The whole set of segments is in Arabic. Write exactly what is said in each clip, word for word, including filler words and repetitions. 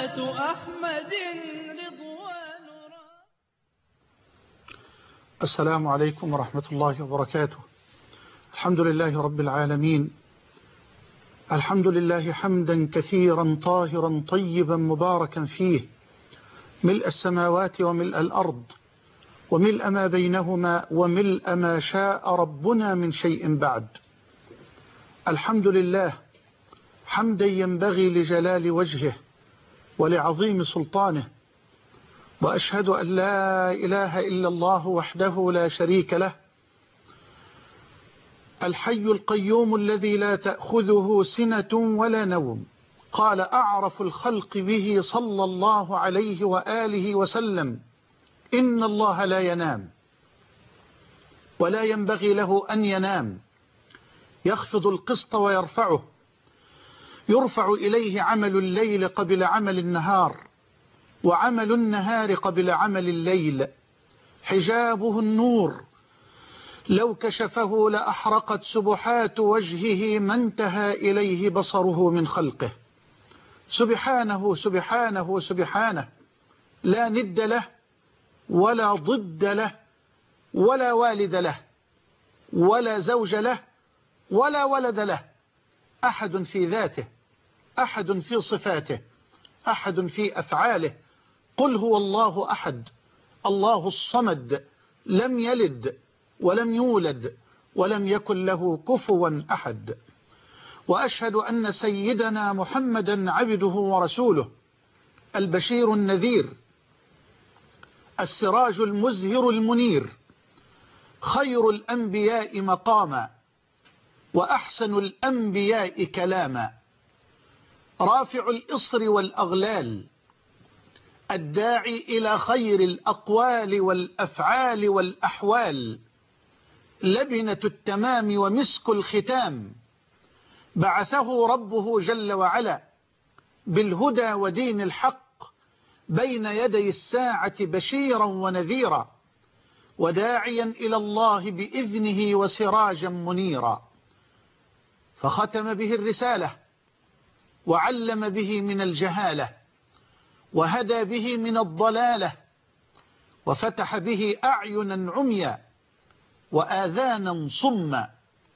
صلاة أحمد رضوان. السلام عليكم ورحمة الله وبركاته. الحمد لله رب العالمين، الحمد لله حمدا كثيرا طاهرا طيبا مباركا فيه، ملء السماوات وملء الأرض وملء ما بينهما وملء ما شاء ربنا من شيء بعد. الحمد لله حمدا ينبغي لجلال وجهه ولعظيم سلطانه، وأشهد أن لا إله إلا الله وحده لا شريك له، الحي القيوم الذي لا تأخذه سنة ولا نوم. قال أعرف الخلق به صلى الله عليه وآله وسلم: إن الله لا ينام ولا ينبغي له أن ينام، يخفض القسط ويرفعه، يرفع إليه عمل الليل قبل عمل النهار، وعمل النهار قبل عمل الليل، حجابه النور، لو كشفه لأحرقت سبحات وجهه ما انتهى إليه بصره من خلقه. سبحانه سبحانه سبحانه، لا ند له ولا ضد له ولا والد له ولا زوج له ولا ولد له، أحد في ذاته، أحد في صفاته، أحد في أفعاله. قل هو الله أحد الله الصمد، لم يلد ولم يولد ولم يكن له كفوا أحد. وأشهد أن سيدنا محمدا عبده ورسوله، البشير النذير، السراج المزهر المنير، خير الأنبياء مقاما وأحسن الأنبياء كلاما، رافع الإصر والأغلال، الداعي إلى خير الأقوال والأفعال والأحوال، لبنة التمام ومسك الختام، بعثه ربه جل وعلا بالهدى ودين الحق بين يدي الساعة بشيرا ونذيرا، وداعيا إلى الله بإذنه وسراجا منيرا. فختم به الرسالة، وعلم به من الجهالة، وهدى به من الضلالة، وفتح به أعينا عميا وآذانا صما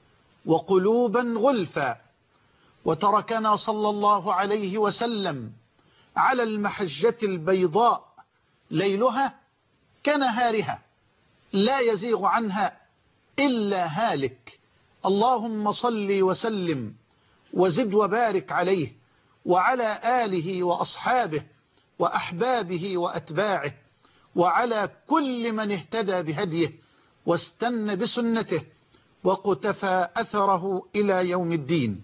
وقلوبا غلفا، وتركنا صلى الله عليه وسلم على المحجة البيضاء ليلها كنهارها، لا يزيغ عنها إلا هالك. اللهم صل وسلم وزد وبارك عليه وعلى آله وأصحابه وأحبابه وأتباعه، وعلى كل من اهتدى بهديه واستنى بسنته وقتفى أثره إلى يوم الدين.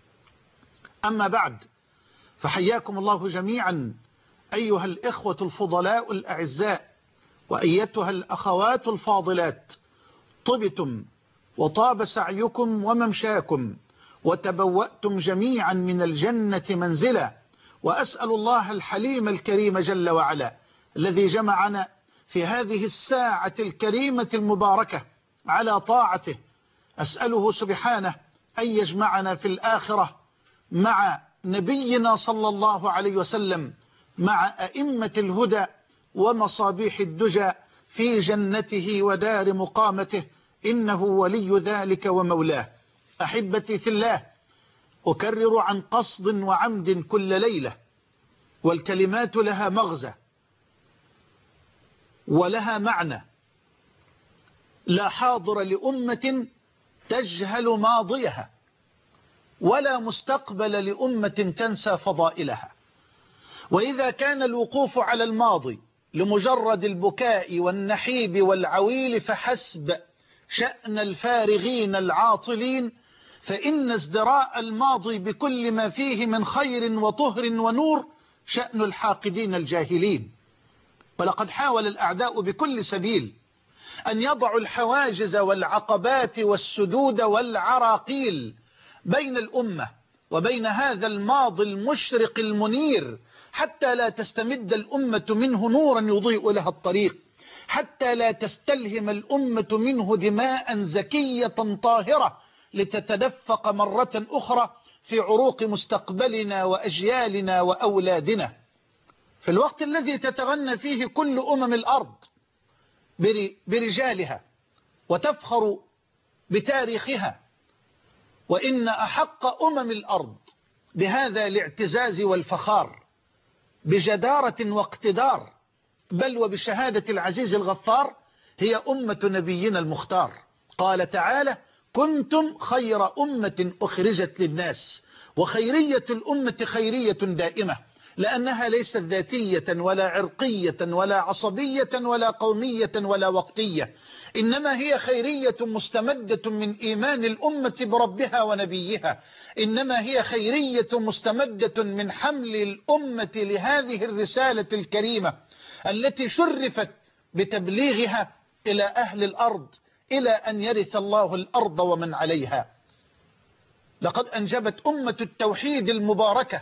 أما بعد، فحياكم الله جميعا أيها الإخوة الفضلاء الأعزاء، وأيتها الأخوات الفاضلات. طبتم وطاب سعيكم وممشاكم، وتبوأتم جميعا من الجنة منزلا. وأسأل الله الحليم الكريم جل وعلا الذي جمعنا في هذه الساعة الكريمة المباركة على طاعته، أسأله سبحانه أن يجمعنا في الآخرة مع نبينا صلى الله عليه وسلم، مع أئمة الهدى ومصابيح الدجى في جنته ودار مقامته، إنه ولي ذلك ومولاه. أحبتي في الله، أكرر عن قصد وعمد كل ليلة، والكلمات لها مغزى ولها معنى. لا حاضر لأمة تجهل ماضيها، ولا مستقبل لأمة تنسى فضائلها. وإذا كان الوقوف على الماضي لمجرد البكاء والنحيب والعويل فحسب شأن الفارغين العاطلين، فإن ازدراء الماضي بكل ما فيه من خير وطهر ونور شأن الحاقدين الجاهلين. ولقد حاول الأعداء بكل سبيل أن يضعوا الحواجز والعقبات والسدود والعراقيل بين الأمة وبين هذا الماضي المشرق المنير، حتى لا تستمد الأمة منه نورا يضيء لها الطريق، حتى لا تستلهم الأمة منه دماء زكية طاهرة لتتدفق مرة أخرى في عروق مستقبلنا وأجيالنا وأولادنا. في الوقت الذي تتغنى فيه كل أمم الأرض برجالها وتفخر بتاريخها، وإن أحق أمم الأرض بهذا الاعتزاز والفخار بجدارة واقتدار، بل وبشهادة العزيز الغفار، هي أمة نبينا المختار. قال تعالى: كنتم خير أمة أخرجت للناس. وخيرية الأمة خيرية دائمة، لأنها ليست ذاتية ولا عرقية ولا عصبية ولا قومية ولا وقتية، إنما هي خيرية مستمدة من إيمان الأمة بربها ونبيها، إنما هي خيرية مستمدة من حمل الأمة لهذه الرسالة الكريمة التي شرفت بتبليغها إلى أهل الأرض إلى أن يرث الله الأرض ومن عليها. لقد أنجبت أمة التوحيد المباركة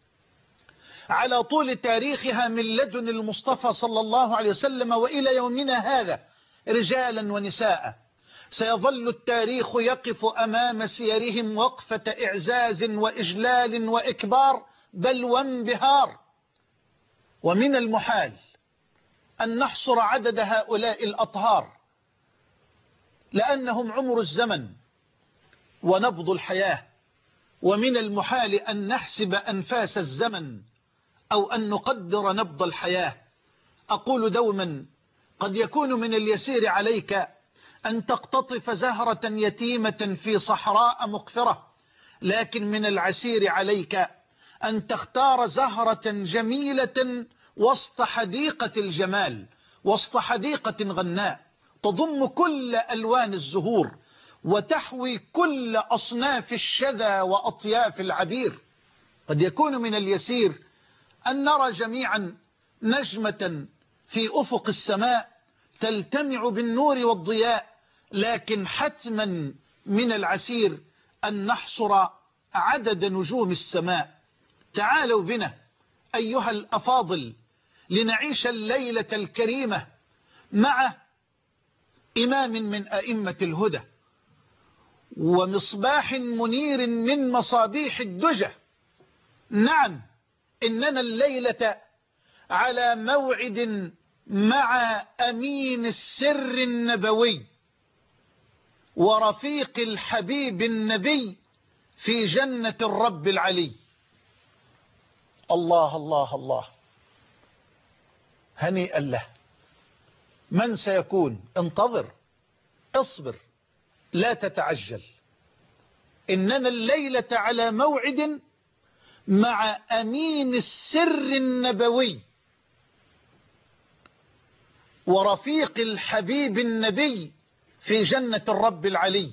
على طول تاريخها من لدن المصطفى صلى الله عليه وسلم وإلى يومنا هذا رجالا ونساء، سيظل التاريخ يقف أمام سيرهم وقفة إعزاز وإجلال وإكبار بل وانبهار. ومن المحال أن نحصر عدد هؤلاء الأطهار، لأنهم عمر الزمن ونبض الحياة، ومن المحال أن نحسب أنفاس الزمن أو أن نقدر نبض الحياة. أقول دوما: قد يكون من اليسير عليك أن تقتطف زهرة يتيمة في صحراء مقفرة، لكن من العسير عليك أن تختار زهرة جميلة وسط حديقة الجمال، وسط حديقة غناء تضم كل ألوان الزهور وتحوي كل أصناف الشذا وأطياف العبير. قد يكون من اليسير أن نرى جميعا نجمة في أفق السماء تلتمع بالنور والضياء، لكن حتما من العسير أن نحصر عدد نجوم السماء. تعالوا بنا أيها الأفاضل لنعيش الليلة الكريمة مع إمام من أئمة الهدى ومصباح منير من مصابيح الدجى. نعم، إننا الليلة على موعد مع أمين السر النبوي ورفيق الحبيب النبي في جنة الرب العلي. الله الله الله، هنيئا له. من سيكون؟ انتظر، اصبر، لا تتعجل. إننا الليلة على موعد مع أمين السر النبوي ورفيق الحبيب النبي في جنة الرب العلي.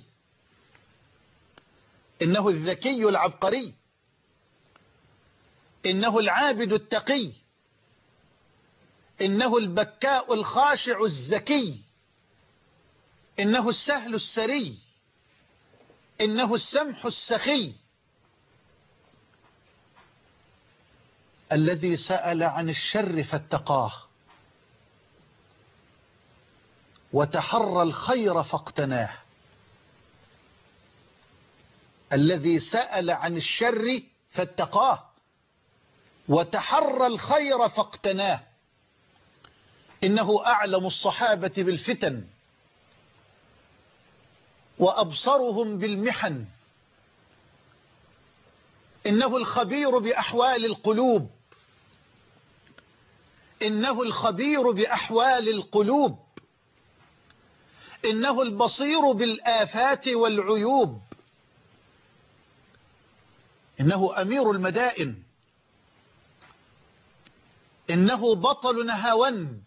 إنه الذكي العبقري، إنه العابد التقي، إنه البكاء الخاشع الزكي، إنه السهل السري، إنه السمح السخي، الذي سأل عن الشر فاتقاه وتحرى الخير فاقتناه. الذي سأل عن الشر فاتقاه وتحرى الخير فاقتناه. إنه أعلم الصحابة بالفتن وأبصرهم بالمحن. إنه الخبير بأحوال القلوب، إنه الخبير بأحوال القلوب، إنه البصير بالآفات والعيوب. إنه أمير المدائن، إنه بطل نهاوند،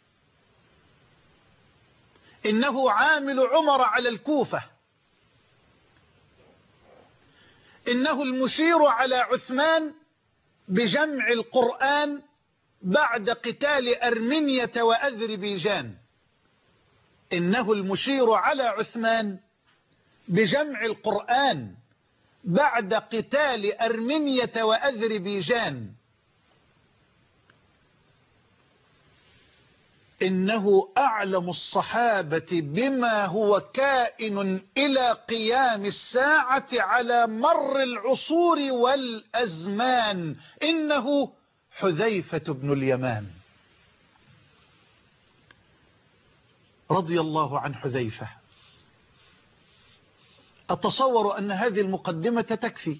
إنه عامل عمر على الكوفة، إنه المشير على عثمان بجمع القرآن بعد قتال أرمينية وأذربيجان. إنه المشير على عثمان بجمع القرآن بعد قتال أرمينية وأذربيجان. إنه أعلم الصحابة بما هو كائن إلى قيام الساعة على مر العصور والأزمان. إنه حذيفة بن اليمان رضي الله عن حذيفة. أتصور أن هذه المقدمة تكفي.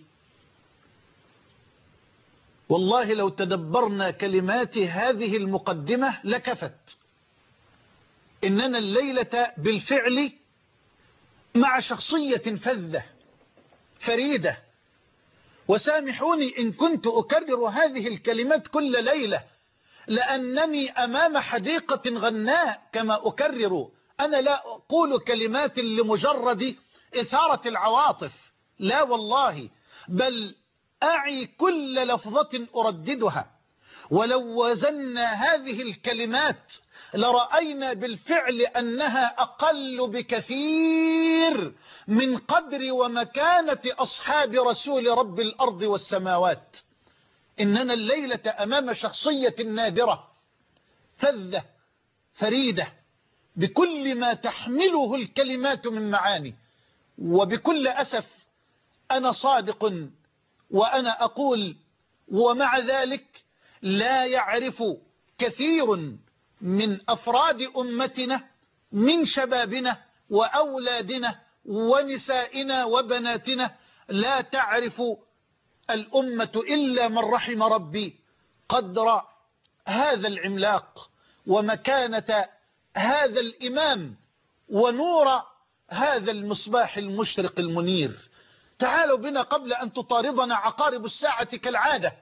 والله لو تدبرنا كلمات هذه المقدمة لكفت. إننا الليلة بالفعل مع شخصية فذة فريدة، وسامحوني إن كنت أكرر هذه الكلمات كل ليلة، لأنني أمام حديقة غناء كما أكرر. أنا لا أقول كلمات لمجرد إثارة العواطف، لا والله، بل أعي كل لفظة أرددها. ولو وزنا هذه الكلمات لرأينا بالفعل أنها أقل بكثير من قدر ومكانة أصحاب رسول رب الأرض والسماوات. إننا الليلة أمام شخصية نادرة فذة فريدة بكل ما تحمله الكلمات من معاني. وبكل أسف أنا صادق وأنا أقول، ومع ذلك لا يعرف كثير من أفراد أمتنا من شبابنا وأولادنا ونسائنا وبناتنا، لا تعرف الأمة إلا من رحم ربي قدر هذا العملاق ومكانة هذا الإمام ونور هذا المصباح المشرق المنير. تعالوا بنا قبل أن تطاردنا عقارب الساعة كالعادة.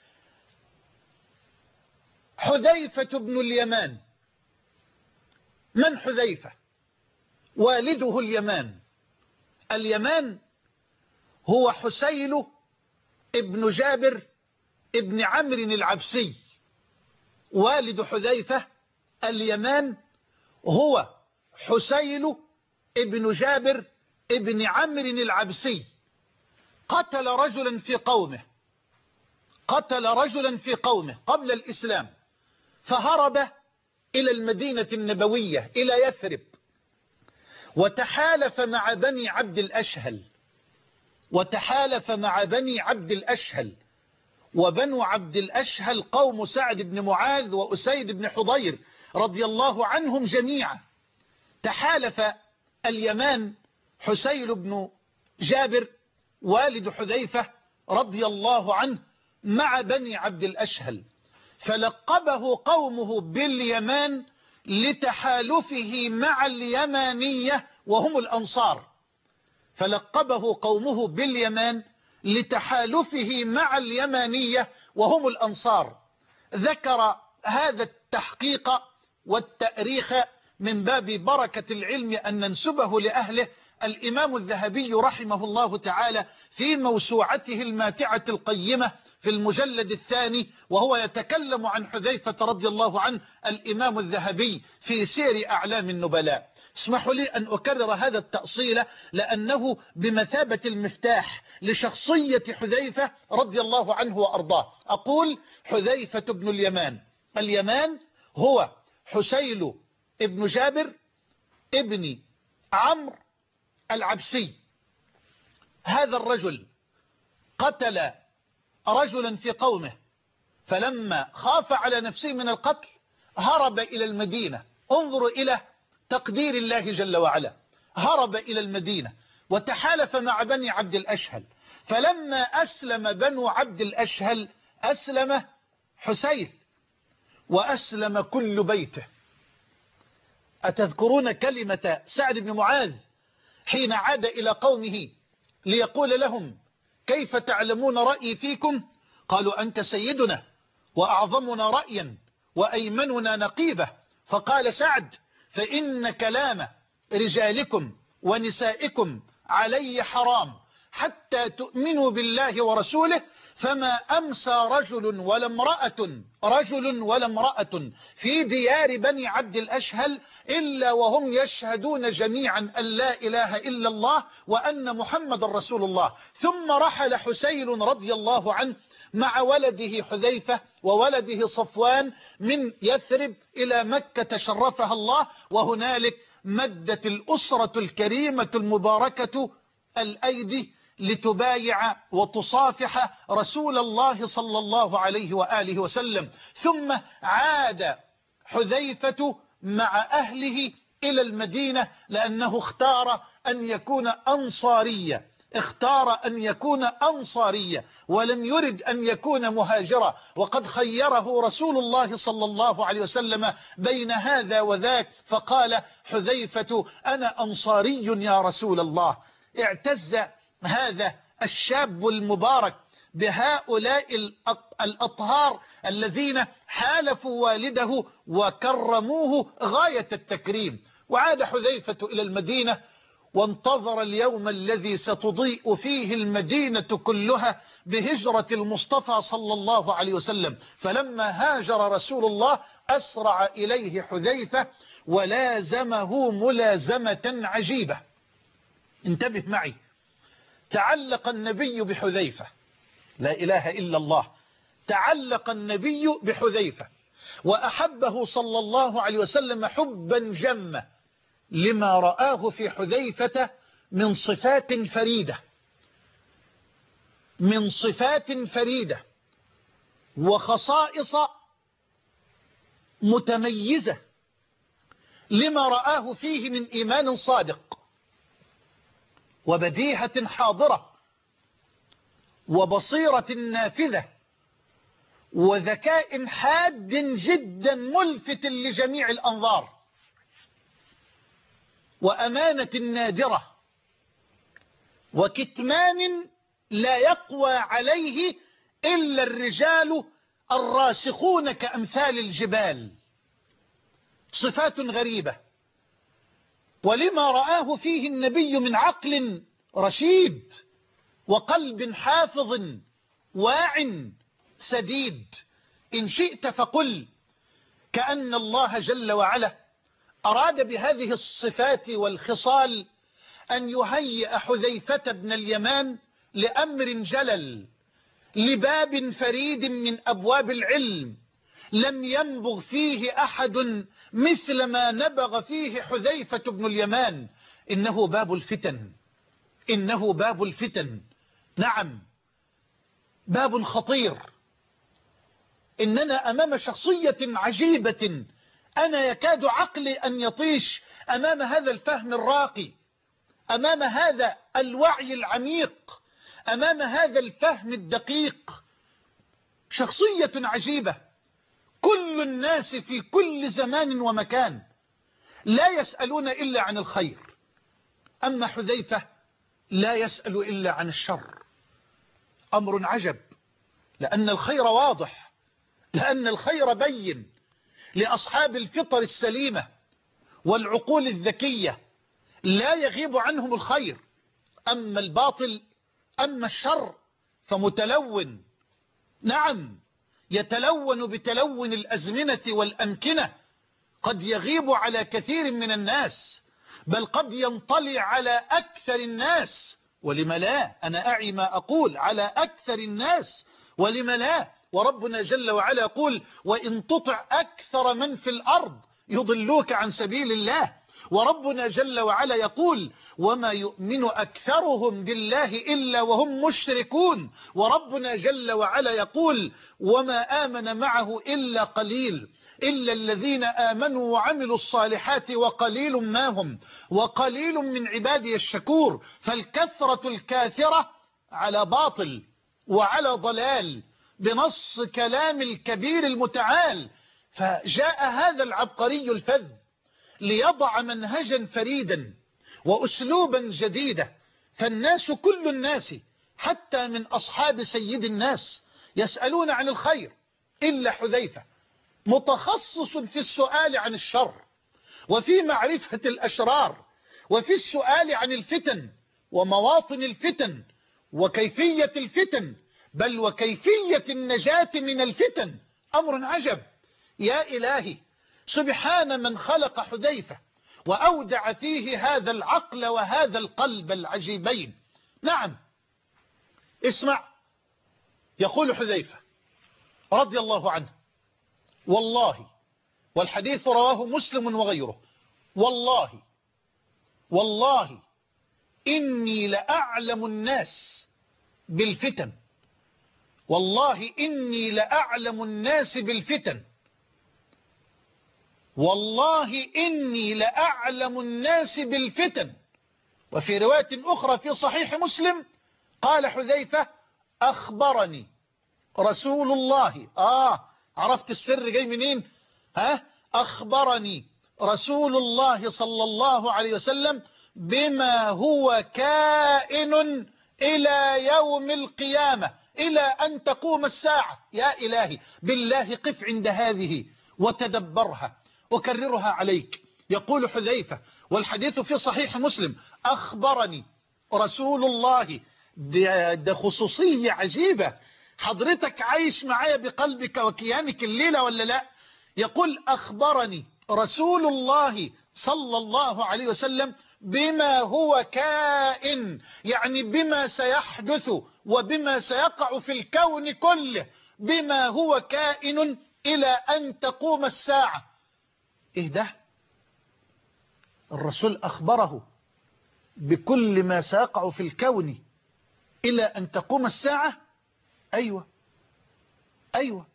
حذيفة بن اليمان. من حذيفة؟ والده اليمان. اليمان هو حسيل ابن جابر ابن عمرو العبسي. والد حذيفة اليمان هو حسيل ابن جابر ابن عمرو العبسي. قتل رجلا في قومه قتل رجلا في قومه قبل الإسلام، فهرب إلى المدينة النبوية إلى يثرب، وتحالف مع بني عبد الأشهل وتحالف مع بني عبد الأشهل وبنو عبد الأشهل قوم سعد بن معاذ وأسيد بن حضير رضي الله عنهم جميعا. تحالف اليمان حسيل بن جابر والد حذيفة رضي الله عنه مع بني عبد الأشهل، فلقبه قومه باليمان لتحالفه مع اليمانية وهم الأنصار. فلقبه قومه باليمان لتحالفه مع اليمانية وهم الأنصار. ذكر هذا التحقيق والتأريخ من باب بركة العلم أن ننسبه لأهله الإمام الذهبي رحمه الله تعالى في موسوعته الماتعة القيمة في المجلد الثاني، وهو يتكلم عن حذيفة رضي الله عنه الإمام الذهبي في سير أعلام النبلاء. اسمحوا لي أن أكرر هذا التأصيل لأنه بمثابة المفتاح لشخصية حذيفة رضي الله عنه وأرضاه. أقول حذيفة بن اليمان. اليمان هو حسيل ابن جابر ابن عمرو العبسي. هذا الرجل قتل رجلا في قومه، فلما خاف على نفسه من القتل هرب إلى المدينة. انظروا إلى تقدير الله جل وعلا، هرب إلى المدينة وتحالف مع بني عبد الأشهل. فلما أسلم بنو عبد الأشهل أسلم حسين وأسلم كل بيته. أتذكرون كلمة سعد بن معاذ حين عاد إلى قومه ليقول لهم كيف تعلمون رأيي فيكم؟ قالوا أنت سيدنا وأعظمنا رأيا وأيمننا نقيبة. فقال سعد فإن كلام رجالكم ونسائكم علي حرام حتى تؤمنوا بالله ورسوله، فما أمسى رجل ولا امرأة رجل ولا امرأة في ديار بني عبد الأشهل إلا وهم يشهدون جميعا أن لا إله إلا الله وأن محمد رسول الله. ثم رحل حسين رضي الله عنه مع ولده حذيفة وولده صفوان من يثرب إلى مكة شرفها الله، وهنالك مدت الأسرة الكريمة المباركة الأيدي لتبايع وتصافح رسول الله صلى الله عليه وآله وسلم. ثم عاد حذيفة مع أهله إلى المدينة لأنه اختار أن يكون أنصاريا، اختار أن يكون أنصاريا ولم يرد أن يكون مهاجرا، وقد خيره رسول الله صلى الله عليه وسلم بين هذا وذاك، فقال حذيفة أنا أنصاري يا رسول الله. اعتز هذا الشاب المبارك بهؤلاء الأطهار الذين حالفوا والده وكرموه غاية التكريم. وعاد حذيفة إلى المدينة وانتظر اليوم الذي ستضيء فيه المدينة كلها بهجرة المصطفى صلى الله عليه وسلم. فلما هاجر رسول الله أسرع إليه حذيفة ولازمه ملازمة عجيبة. انتبه معي، تعلق النبي بحذيفة، لا إله إلا الله، تعلق النبي بحذيفة وأحبه صلى الله عليه وسلم حبا جما لما رآه في حذيفة من صفات فريدة، من صفات فريدة وخصائص متميزة، لما رآه فيه من إيمان صادق وبديهة حاضرة وبصيرة نافذة وذكاء حاد جدا ملفت لجميع الأنظار وأمانة نادرة وكتمان لا يقوى عليه إلا الرجال الراسخون كأمثال الجبال. صفات غريبة. ولما رآه فيه النبي من عقل رشيد وقلب حافظ واع سديد. إن شئت فقل كأن الله جل وعلا أراد بهذه الصفات والخصال أن يهيئ حذيفة بن اليمان لأمر جلل، لباب فريد من أبواب العلم لم ينبغ فيه أحد مثل ما نبغ فيه حذيفة بن اليمان. إنه باب الفتن، إنه باب الفتن، نعم باب خطير. إننا أمام شخصية عجيبة، أنا يكاد عقلي أن يطيش أمام هذا الفهم الراقي، أمام هذا الوعي العميق، أمام هذا الفهم الدقيق. شخصية عجيبة، كل الناس في كل زمان ومكان لا يسألون إلا عن الخير، أما حذيفة لا يسأل إلا عن الشر. أمر عجب، لأن الخير واضح، لأن الخير بين لأصحاب الفطر السليمة والعقول الذكية، لا يغيب عنهم الخير. أما الباطل، أما الشر فمتلون، نعم يتلون بتلون الأزمنة والأمكنة، قد يغيب على كثير من الناس، بل قد ينطلي على أكثر الناس. ولم لا؟ أنا أعي ما أقول، على أكثر الناس، ولم لا؟ وربنا جل وعلا يقول وإن تطع أكثر من في الأرض يضلوك عن سبيل الله. وربنا جل وعلا يقول وما يؤمن أكثرهم بالله إلا وهم مشركون. وربنا جل وعلا يقول وما آمن معه إلا قليل، إلا الذين آمنوا وعملوا الصالحات وقليل ما هم، وقليل من عبادي الشكور. فالكثرة الكاثرة على باطل وعلى ضلال بنص كلام الكبير المتعال. فجاء هذا العبقري الفذ ليضع منهجا فريدا وأسلوبا جديدا. فالناس كل الناس حتى من أصحاب سيد الناس يسألون عن الخير، إلا حذيفة متخصص في السؤال عن الشر وفي معرفة الأشرار وفي السؤال عن الفتن ومواطن الفتن وكيفية الفتن، بل وكيفية النجاة من الفتن. أمر عجب. يا إلهي، سبحان من خلق حذيفة وأودع فيه هذا العقل وهذا القلب العجيبين. نعم اسمع، يقول حذيفة رضي الله عنه والله، والحديث رواه مسلم وغيره، والله والله إني لأعلم الناس بالفتن، والله إني لأعلم الناس بالفتن، والله إني لأعلم الناس بالفتن. وفي رواية أخرى في صحيح مسلم قال حذيفة أخبرني رسول الله، آه عرفت السر جاي منين؟ ها أخبرني رسول الله صلى الله عليه وسلم بما هو كائن إلى يوم القيامة، إلى أن تقوم الساعة. يا إلهي بالله قف عند هذه وتدبرها أكررها عليك. يقول حذيفة والحديث في صحيح مسلم أخبرني رسول الله. ده, ده خصوصية عجيبة، حضرتك عايش معايا بقلبك وكيانك الليلة ولا لا؟ يقول أخبرني رسول الله صلى الله عليه وسلم بما هو كائن، يعني بما سيحدث وبما سيقع في الكون كله، بما هو كائن إلى أن تقوم الساعة. إيه ده؟ الرسول أخبره بكل ما سيقع في الكون إلى أن تقوم الساعة. أيوة أيوة،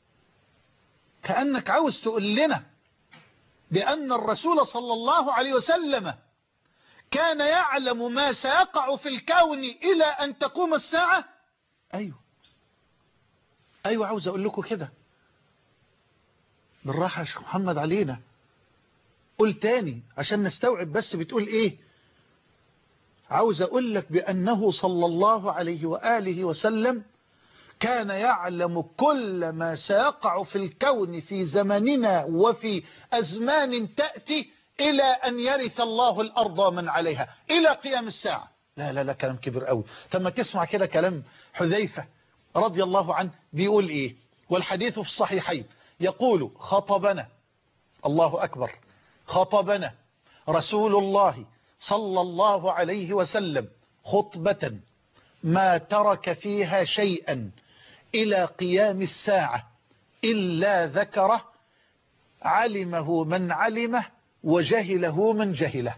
كأنك عاوز تقول لنا بأن الرسول صلى الله عليه وسلم كان يعلم ما سيقع في الكون إلى أن تقوم الساعة. أيوة أيوة، عاوز أقول لكم كده بالراحة يا شيخ محمد علينا. قول تاني عشان نستوعب بس بتقول إيه. عاوز أقول لك بأنه صلى الله عليه وآله وسلم كان يعلم كل ما سيقع في الكون في زمننا وفي أزمان تأتي إلى أن يرث الله الأرض ومن عليها إلى قيام الساعة. لا لا لا، كلام كبير قوي. ثم تسمع كده كلام حذيفة رضي الله عنه بيقول إيه، والحديث في الصحيحين. يقول خطبنا، الله أكبر، خطبنا رسول الله صلى الله عليه وسلم خطبة ما ترك فيها شيئا إلى قيام الساعة إلا ذكره، علمه من علمه وجهله من جهله.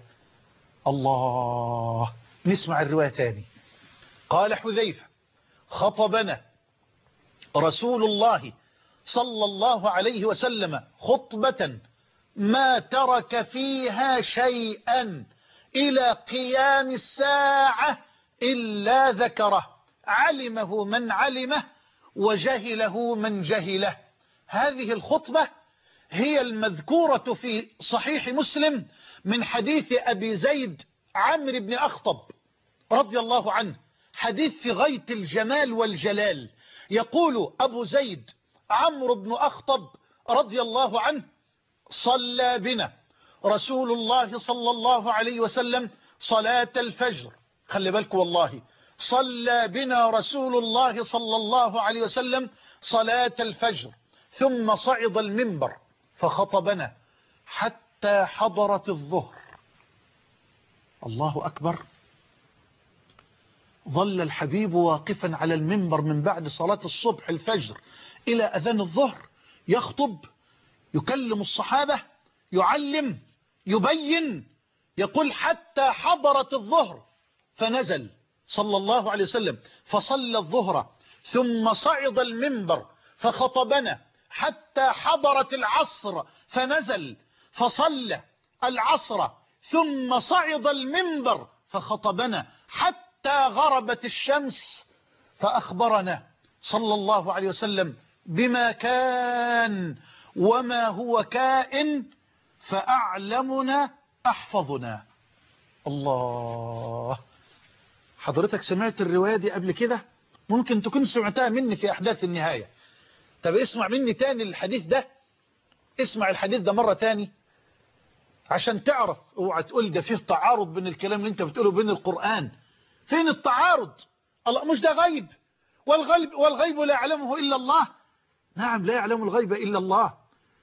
الله، نسمع الرواية تاني. قال حذيفة خطبنا رسول الله صلى الله عليه وسلم خطبة ما ترك فيها شيئا إلى قيام الساعة إلا ذكره، علمه من علمه وجهله من جهله. هذه الخطبة هي المذكورة في صحيح مسلم من حديث أبي زيد عمرو بن أخطب رضي الله عنه، حديث في غاية الجمال والجلال. يقول أبو زيد عمرو بن أخطب رضي الله عنه صلى بنا رسول الله صلى الله عليه وسلم صلاة الفجر. خلي بالكم والله، صلى بنا رسول الله صلى الله عليه وسلم صلاة الفجر، ثم صعد المنبر فخطبنا حتى حضرت الظهر. الله أكبر. ظل الحبيب واقفا على المنبر من بعد صلاة الصبح الفجر إلى أذان الظهر، يخطب، يكلم الصحابة، يعلم، يبين. يقول حتى حضرت الظهر فنزل صلى الله عليه وسلم فصلى الظهر، ثم صعد المنبر فخطبنا حتى حضرت العصر فنزل فصلى العصر، ثم صعد المنبر فخطبنا حتى غربت الشمس فأخبرنا صلى الله عليه وسلم بما كان وما هو كائن، فأعلمنا أحفظنا. الله، حضرتك سمعت الرواية دي قبل كده؟ ممكن تكون سمعتها مني في أحداث النهاية. طب اسمع مني تاني الحديث ده، اسمع الحديث ده مرة تاني عشان تعرف. اوعى تقول ده فيه تعارض بين الكلام اللي انت بتقوله بين القرآن. فين التعارض؟ الله، مش ده غيب؟ والغيب, والغيب لا يعلمه إلا الله. نعم، لا يعلم الغيب إلا الله،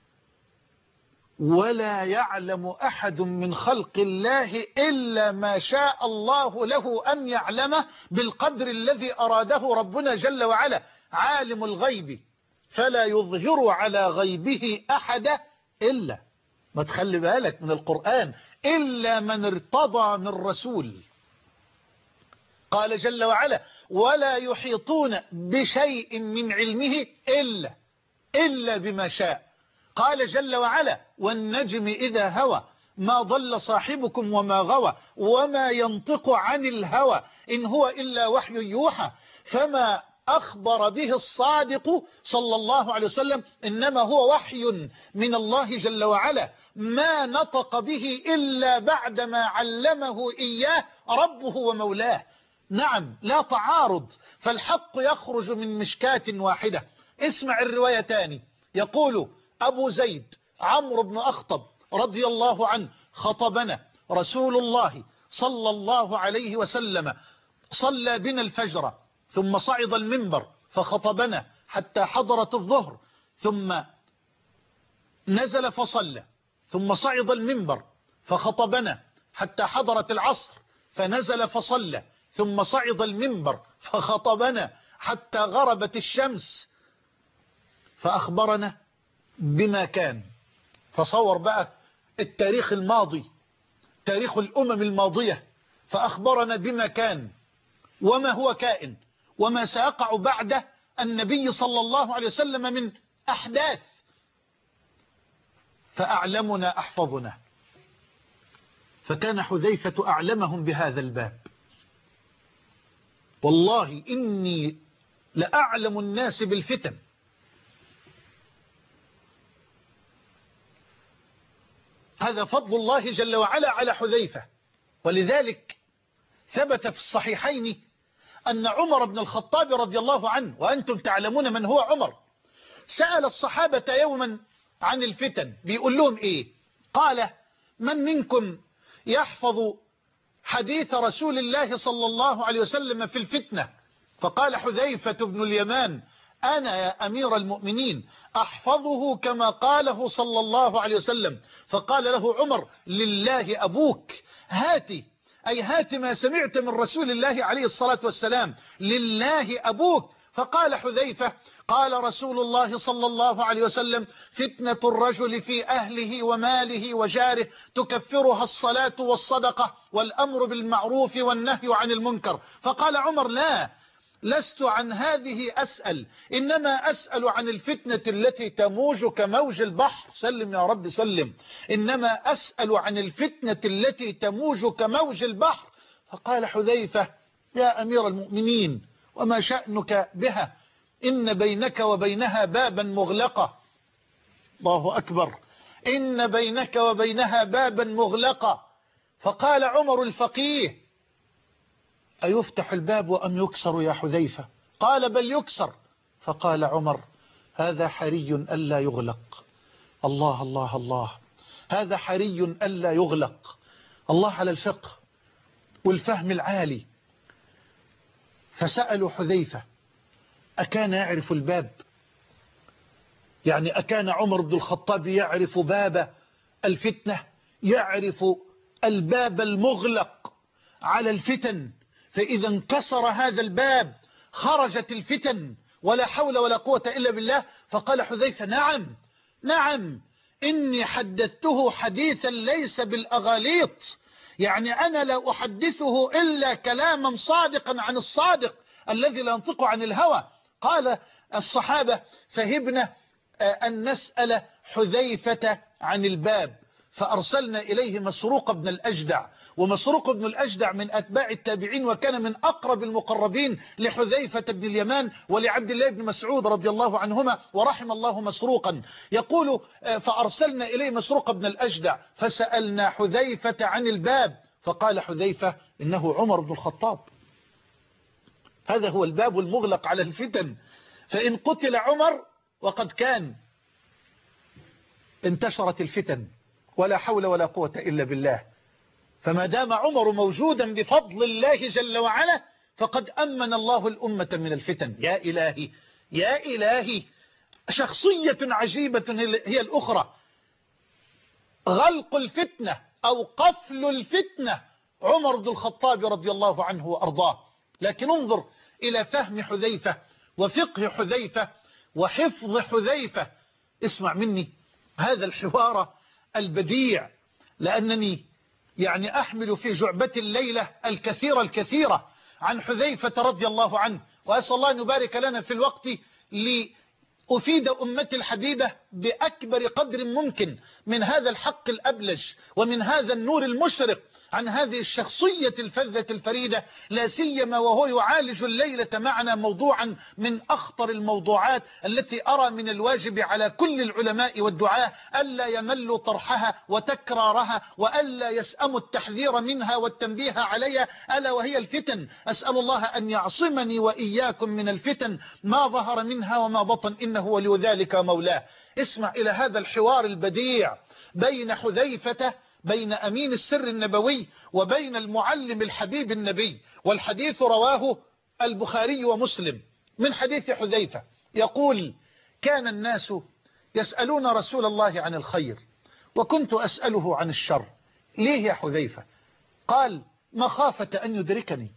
ولا يعلم أحد من خلق الله إلا ما شاء الله له أن يعلمه بالقدر الذي أراده ربنا جل وعلا. عالم الغيب فلا يظهر على غيبه أحد إلا، ما تخلي بالك من القرآن، إلا من ارتضى من رسول. قال جل وعلا ولا يحيطون بشيء من علمه إلا إلا بما شاء. قال جل وعلا والنجم إذا هوى ما ضل صاحبكم وما غوى وما ينطق عن الهوى إن هو إلا وحي يوحى. فما أخبر به الصادق صلى الله عليه وسلم إنما هو وحي من الله جل وعلا، ما نطق به إلا بعدما علمه إياه ربه ومولاه. نعم لا تعارض، فالحق يخرج من مشكاة واحدة. اسمع الرواية تاني. يقول أبو زيد عمرو بن أخطب رضي الله عنه خطبنا رسول الله صلى الله عليه وسلم، صلى بنا الفجر ثم صعد المنبر فخطبنا حتى حضرت الظهر، ثم نزل فصلى، ثم صعد المنبر فخطبنا حتى حضرت العصر فنزل فصلى، ثم صعد المنبر فخطبنا حتى غربت الشمس فأخبرنا بما كان. تصور بقى التاريخ الماضي، تاريخ الأمم الماضية، فأخبرنا بما كان وما هو كائن وما سيقع بعد النبي صلى الله عليه وسلم من أحداث، فأعلمنا أحفظنا. فكان حذيفة أعلمهم بهذا الباب. والله إني لأعلم الناس بالفتن. هذا فضل الله جل وعلا على حذيفة. ولذلك ثبت في الصحيحين أن عمر بن الخطاب رضي الله عنه، وأنتم تعلمون من هو عمر، سأل الصحابة يوما عن الفتن، بيقول لهم إيه؟ قال من منكم يحفظ حديث رسول الله صلى الله عليه وسلم في الفتنة؟ فقال حذيفة بن اليمان أنا يا أمير المؤمنين أحفظه كما قاله صلى الله عليه وسلم. فقال له عمر لله أبوك، هاتي أي هات ما سمعت من رسول الله عليه الصلاة والسلام، لله أبوك. فقال حذيفة قال رسول الله صلى الله عليه وسلم فتنة الرجل في أهله وماله وجاره تكفرها الصلاة والصدقة والأمر بالمعروف والنهي عن المنكر. فقال عمر لا، لست عن هذه أسأل، إنما أسأل عن الفتنة التي تموج كموج البحر. سلم يا رب سلم. إنما أسأل عن الفتنة التي تموج كموج البحر. فقال حذيفة يا أمير المؤمنين وما شأنك بها؟ إن بينك وبينها بابا مغلقا. الله أكبر. إن بينك وبينها بابا مغلقا. فقال عمر الفقيه أيفتح الباب أم يكسر يا حذيفة؟ قال بل يكسر. فقال عمر هذا حري ألا يغلق. الله الله الله، هذا حري ألا يغلق. الله على الفقه والفهم العالي. فسألوا حذيفة أكان يعرف الباب؟ يعني أكان عمر بن الخطاب يعرف باب الفتنة، يعرف الباب المغلق على الفتن، فإذا انكسر هذا الباب خرجت الفتن ولا حول ولا قوة إلا بالله. فقال حذيفة نعم نعم إني حدثته حديثا ليس بالأغاليط، يعني أنا لا أحدثه إلا كلاما صادقا عن الصادق الذي لا ينطق عن الهوى. قال الصحابة فهبنا أن نسأل حذيفة عن الباب، فأرسلنا إليه مسروق بن الأجدع، ومسروق بن الأجدع من أتباع التابعين، وكان من أقرب المقربين لحذيفة بن اليمان ولعبد الله بن مسعود رضي الله عنهما، ورحم الله مسروقا. يقول فأرسلنا إليه مسروق بن الأجدع فسألنا حذيفة عن الباب، فقال حذيفة إنه عمر بن الخطاب. هذا هو الباب المغلق على الفتن. فإن قتل عمر وقد كان انتشرت الفتن ولا حول ولا قوة إلا بالله. فما دام عمر موجودا بفضل الله جل وعلا فقد أمن الله الأمة من الفتن. يا إلهي يا إلهي، شخصية عجيبة هي الأخرى. غلق الفتنة أو قفل الفتنة عمر بن الخطاب رضي الله عنه وأرضاه. لكن انظر إلى فهم حذيفة وفقه حذيفة وحفظ حذيفة. اسمع مني هذا الحوار البديع، لأنني يعني أحمل في جعبة الليلة الكثير الكثيرة عن حذيفة رضي الله عنه، وأسأل الله أن يبارك لنا في الوقت لأفيد أمتي الحبيبة بأكبر قدر ممكن من هذا الحق الأبلج ومن هذا النور المشرق عن هذه الشخصية الفذة الفريدة، لا سيما وهو يعالج الليلة معنا موضوعا من أخطر الموضوعات التي أرى من الواجب على كل العلماء والدعاة ألا يملوا طرحها وتكرارها وألا يسأموا التحذير منها والتنبيه عليها، ألا وهي الفتن. أسأل الله أن يعصمني وإياكم من الفتن ما ظهر منها وما بطن، إنه ولي ذلك مولاه. اسمع إلى هذا الحوار البديع بين حذيفة، بين أمين السر النبوي وبين المعلم الحبيب النبي، والحديث رواه البخاري ومسلم من حديث حذيفة يقول: كان الناس يسألون رسول الله عن الخير وكنت أسأله عن الشر. ليه يا حذيفة؟ قال: مخافة أن يدركني.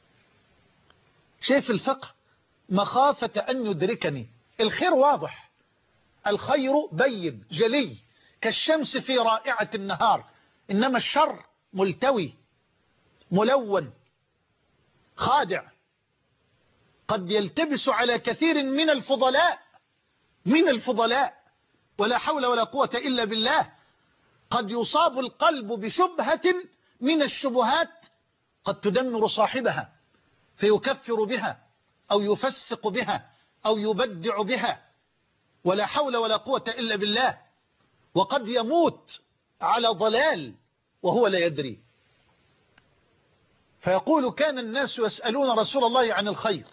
شايف الفقه؟ مخافة أن يدركني. الخير واضح، الخير بين جلي كالشمس في رائعة النهار، إنما الشر ملتوي ملون خادع، قد يلتبس على كثير من الفضلاء من الفضلاء ولا حول ولا قوة إلا بالله. قد يصاب القلب بشبهة من الشبهات قد تدمر صاحبها فيكفر بها أو يفسق بها أو يبدع بها، ولا حول ولا قوة إلا بالله. وقد يموت على ضلال وهو لا يدري. فيقول: كان الناس يسألون رسول الله عن الخير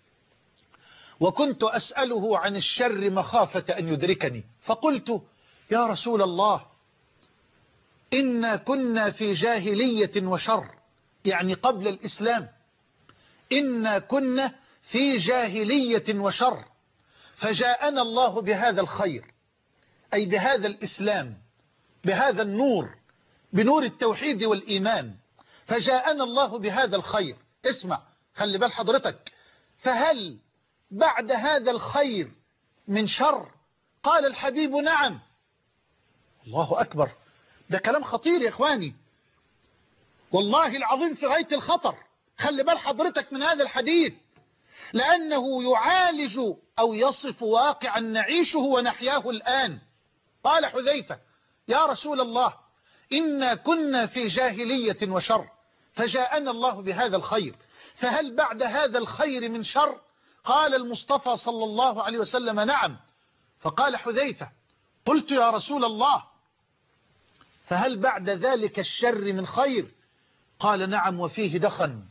وكنت أسأله عن الشر مخافة أن يدركني. فقلت: يا رسول الله، إنا كنا في جاهلية وشر، يعني قبل الإسلام، إنا كنا في جاهلية وشر، فجاءنا الله بهذا الخير، أي بهذا الإسلام، بهذا النور، بنور التوحيد والإيمان، فجاءنا الله بهذا الخير. اسمع، خلي بال حضرتك، فهل بعد هذا الخير من شر؟ قال الحبيب: نعم. الله أكبر، ده كلام خطير يا إخواني، والله العظيم في غاية الخطر. خلي بال حضرتك من هذا الحديث، لأنه يعالج أو يصف واقعا نعيشه ونحياه الآن. قال حذيفة: يا رسول الله، إنا كنا في جاهلية وشر، فجاءنا الله بهذا الخير، فهل بعد هذا الخير من شر؟ قال المصطفى صلى الله عليه وسلم: نعم. فقال حذيفة: قلت يا رسول الله، فهل بعد ذلك الشر من خير؟ قال: نعم، وفيه دخن.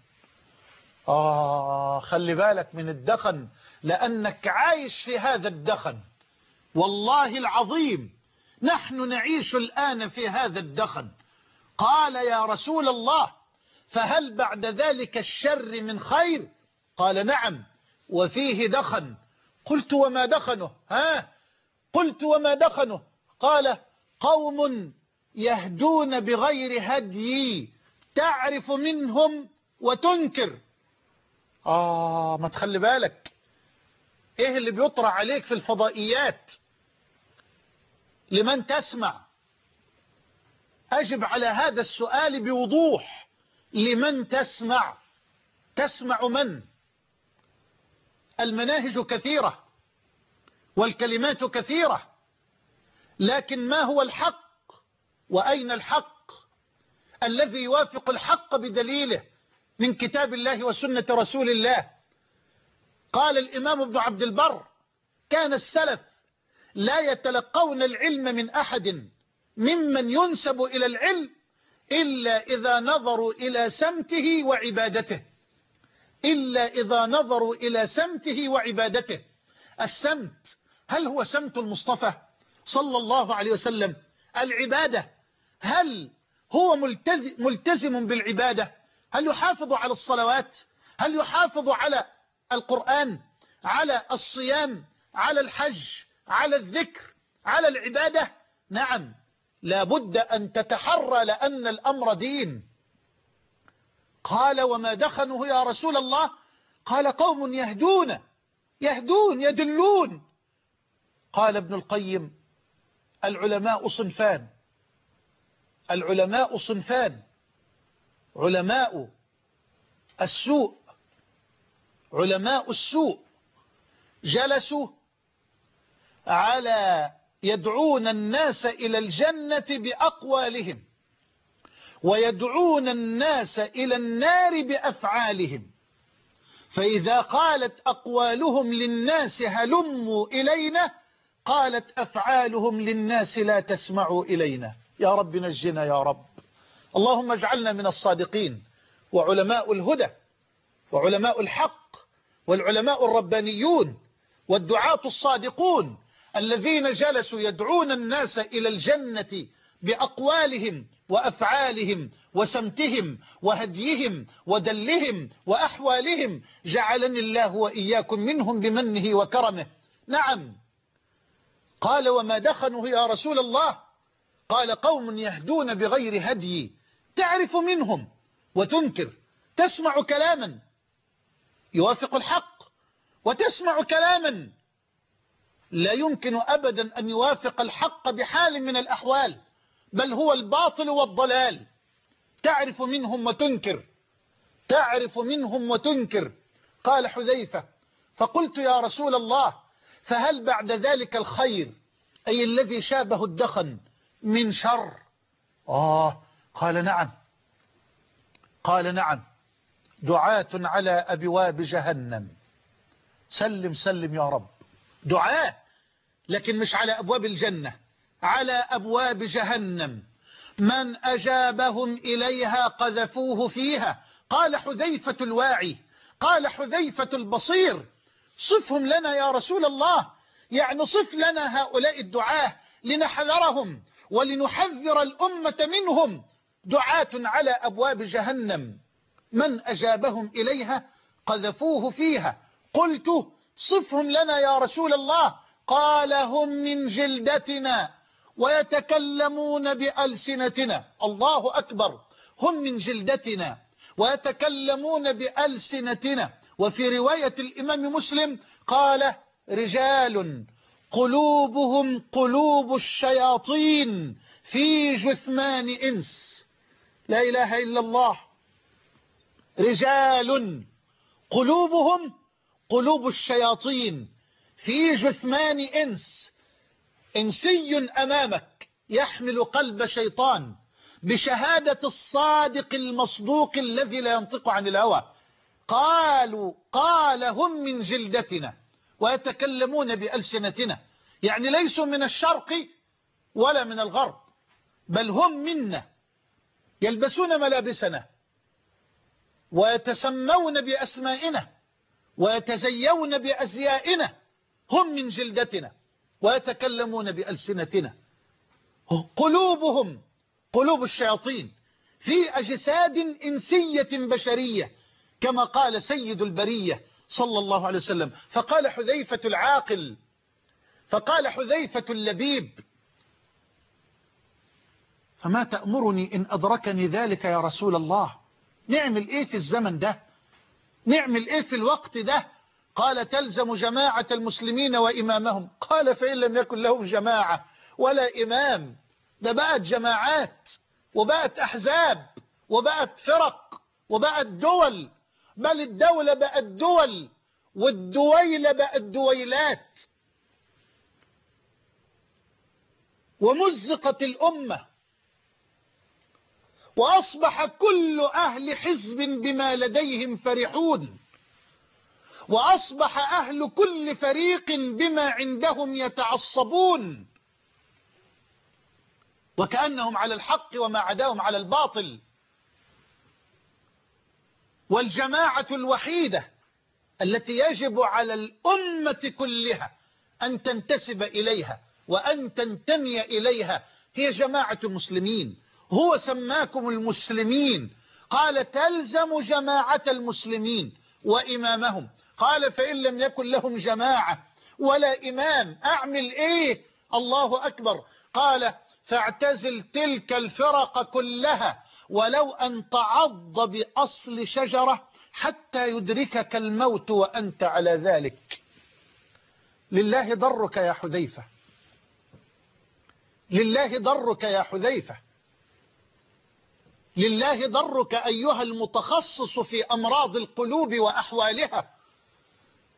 آه خلي بالك من الدخن، لأنك عايش في هذا الدخن. والله العظيم نحن نعيش الآن في هذا الدخن. قال: يا رسول الله، فهل بعد ذلك الشر من خير؟ قال: نعم، وفيه دخن. قلت: وما دخنه؟ ها قلت: وما دخنه؟ قال: قوم يهدون بغير هدي، تعرف منهم وتنكر. آه ما تخلي بالك إيه اللي بيطرح عليك في الفضائيات لمن تسمع. أجب على هذا السؤال بوضوح، لمن تسمع؟ تسمع من؟ المناهج كثيرة والكلمات كثيرة، لكن ما هو الحق؟ وأين الحق الذي يوافق الحق بدليله من كتاب الله وسنة رسول الله؟ قال الإمام ابن عبد البر: كان السلف لا يتلقون العلم من أحد ممن ينسب إلى العلم إلا إذا نظروا إلى سمته وعبادته إلا إذا نظروا إلى سمته وعبادته. السمت، هل هو سمت المصطفى صلى الله عليه وسلم؟ العبادة، هل هو ملتزم بالعبادة؟ هل يحافظ على الصلوات؟ هل يحافظ على القرآن، على الصيام، على الحج، على الذكر، على العبادة؟ نعم، لابد أن تتحرى، لأن الأمر دين. قال: وما دخنه يا رسول الله؟ قال: قوم يهدون يهدون يدلون. قال ابن القيم: العلماء صنفان العلماء صنفان علماء السوء علماء السوء جلسوا على يدعون الناس إلى الجنة بأقوالهم ويدعون الناس إلى النار بأفعالهم، فإذا قالت أقوالهم للناس هلموا إلينا قالت أفعالهم للناس لا تسمعوا إلينا. يا رب نجنا يا رب. اللهم اجعلنا من الصادقين وعلماء الهدى وعلماء الحق والعلماء الربانيون والدعاة الصادقون الذين جلسوا يدعون الناس إلى الجنة بأقوالهم وأفعالهم وسمتهم وهديهم ودلهم وأحوالهم، جعلني الله وإياكم منهم بمنه وكرمه. نعم. قال وما دخنه يا رسول الله؟ قال قوم يهدون بغير هدي، تعرف منهم وتنكر، تسمع كلاما يوافق الحق وتسمع كلاما لا يمكن أبدا أن يوافق الحق بحال من الأحوال، بل هو الباطل والضلال. تعرف منهم وتنكر، تعرف منهم وتنكر. قال حذيفة فقلت يا رسول الله فهل بعد ذلك الخير أي الذي شابه الدخن من شر؟ آه قال نعم. قال نعم، دعاة على أبواب جهنم. سلم سلم يا رب. دعاة لكن مش على أبواب الجنة، على أبواب جهنم، من أجابهم إليها قذفوه فيها. قال حذيفة الواعي، قال حذيفة البصير صفهم لنا يا رسول الله، يعني صف لنا هؤلاء الدعاة لنحذرهم ولنحذر الأمة منهم. دعاة على أبواب جهنم من أجابهم إليها قذفوه فيها. قلت صفهم لنا يا رسول الله؟ قال هم من جلدتنا ويتكلمون بألسنتنا. الله أكبر. هم من جلدتنا ويتكلمون بألسنتنا. وفي رواية الإمام مسلم قال رجال قلوبهم قلوب الشياطين في جثمان إنس. لا إله إلا الله. رجال قلوبهم قلوب الشياطين في جثمان إنس. إنسي أمامك يحمل قلب شيطان بشهادة الصادق المصدوق الذي لا ينطق عن الهوى. قالوا قال هم من جلدتنا ويتكلمون بألسنتنا، يعني ليسوا من الشرق ولا من الغرب، بل هم منا، يلبسون ملابسنا ويتسمون بأسمائنا ويتزيون بأزيائنا. هم من جلدتنا ويتكلمون بألسنتنا. قلوبهم قلوب الشياطين في أجساد إنسية بشرية كما قال سيد البرية صلى الله عليه وسلم. فقال حذيفة العاقل، فقال حذيفة اللبيب فما تأمرني إن أدركني ذلك يا رسول الله؟ نعمل إيه في الزمن ده؟ نعمل إيه في الوقت ده؟ قال تلزم جماعة المسلمين وإمامهم. قال فإن لم يكن لهم جماعة ولا إمام، ده بقت جماعات وبقت أحزاب وبقت فرق وبقت دول، بل الدولة بقت دول والدويلة بقت دويلات، ومزقت الأمة، وأصبح كل أهل حزب بما لديهم فرحون، وأصبح أهل كل فريق بما عندهم يتعصبون، وكأنهم على الحق وما عداهم على الباطل. والجماعة الوحيدة التي يجب على الأمة كلها أن تنتسب إليها وأن تنتمي إليها هي جماعة المسلمين. هو سماكم المسلمين، قال تلزم جماعة المسلمين وإمامهم. قال فإن لم يكن لهم جماعة ولا إمام أعمل إيه؟ الله أكبر. قال فاعتزل تلك الفرق كلها ولو أن تعض بأصل شجرة حتى يدركك الموت وأنت على ذلك. لله ضرك يا حذيفة، لله ضرك يا حذيفة، لله ضرك أيها المتخصص في أمراض القلوب وأحوالها.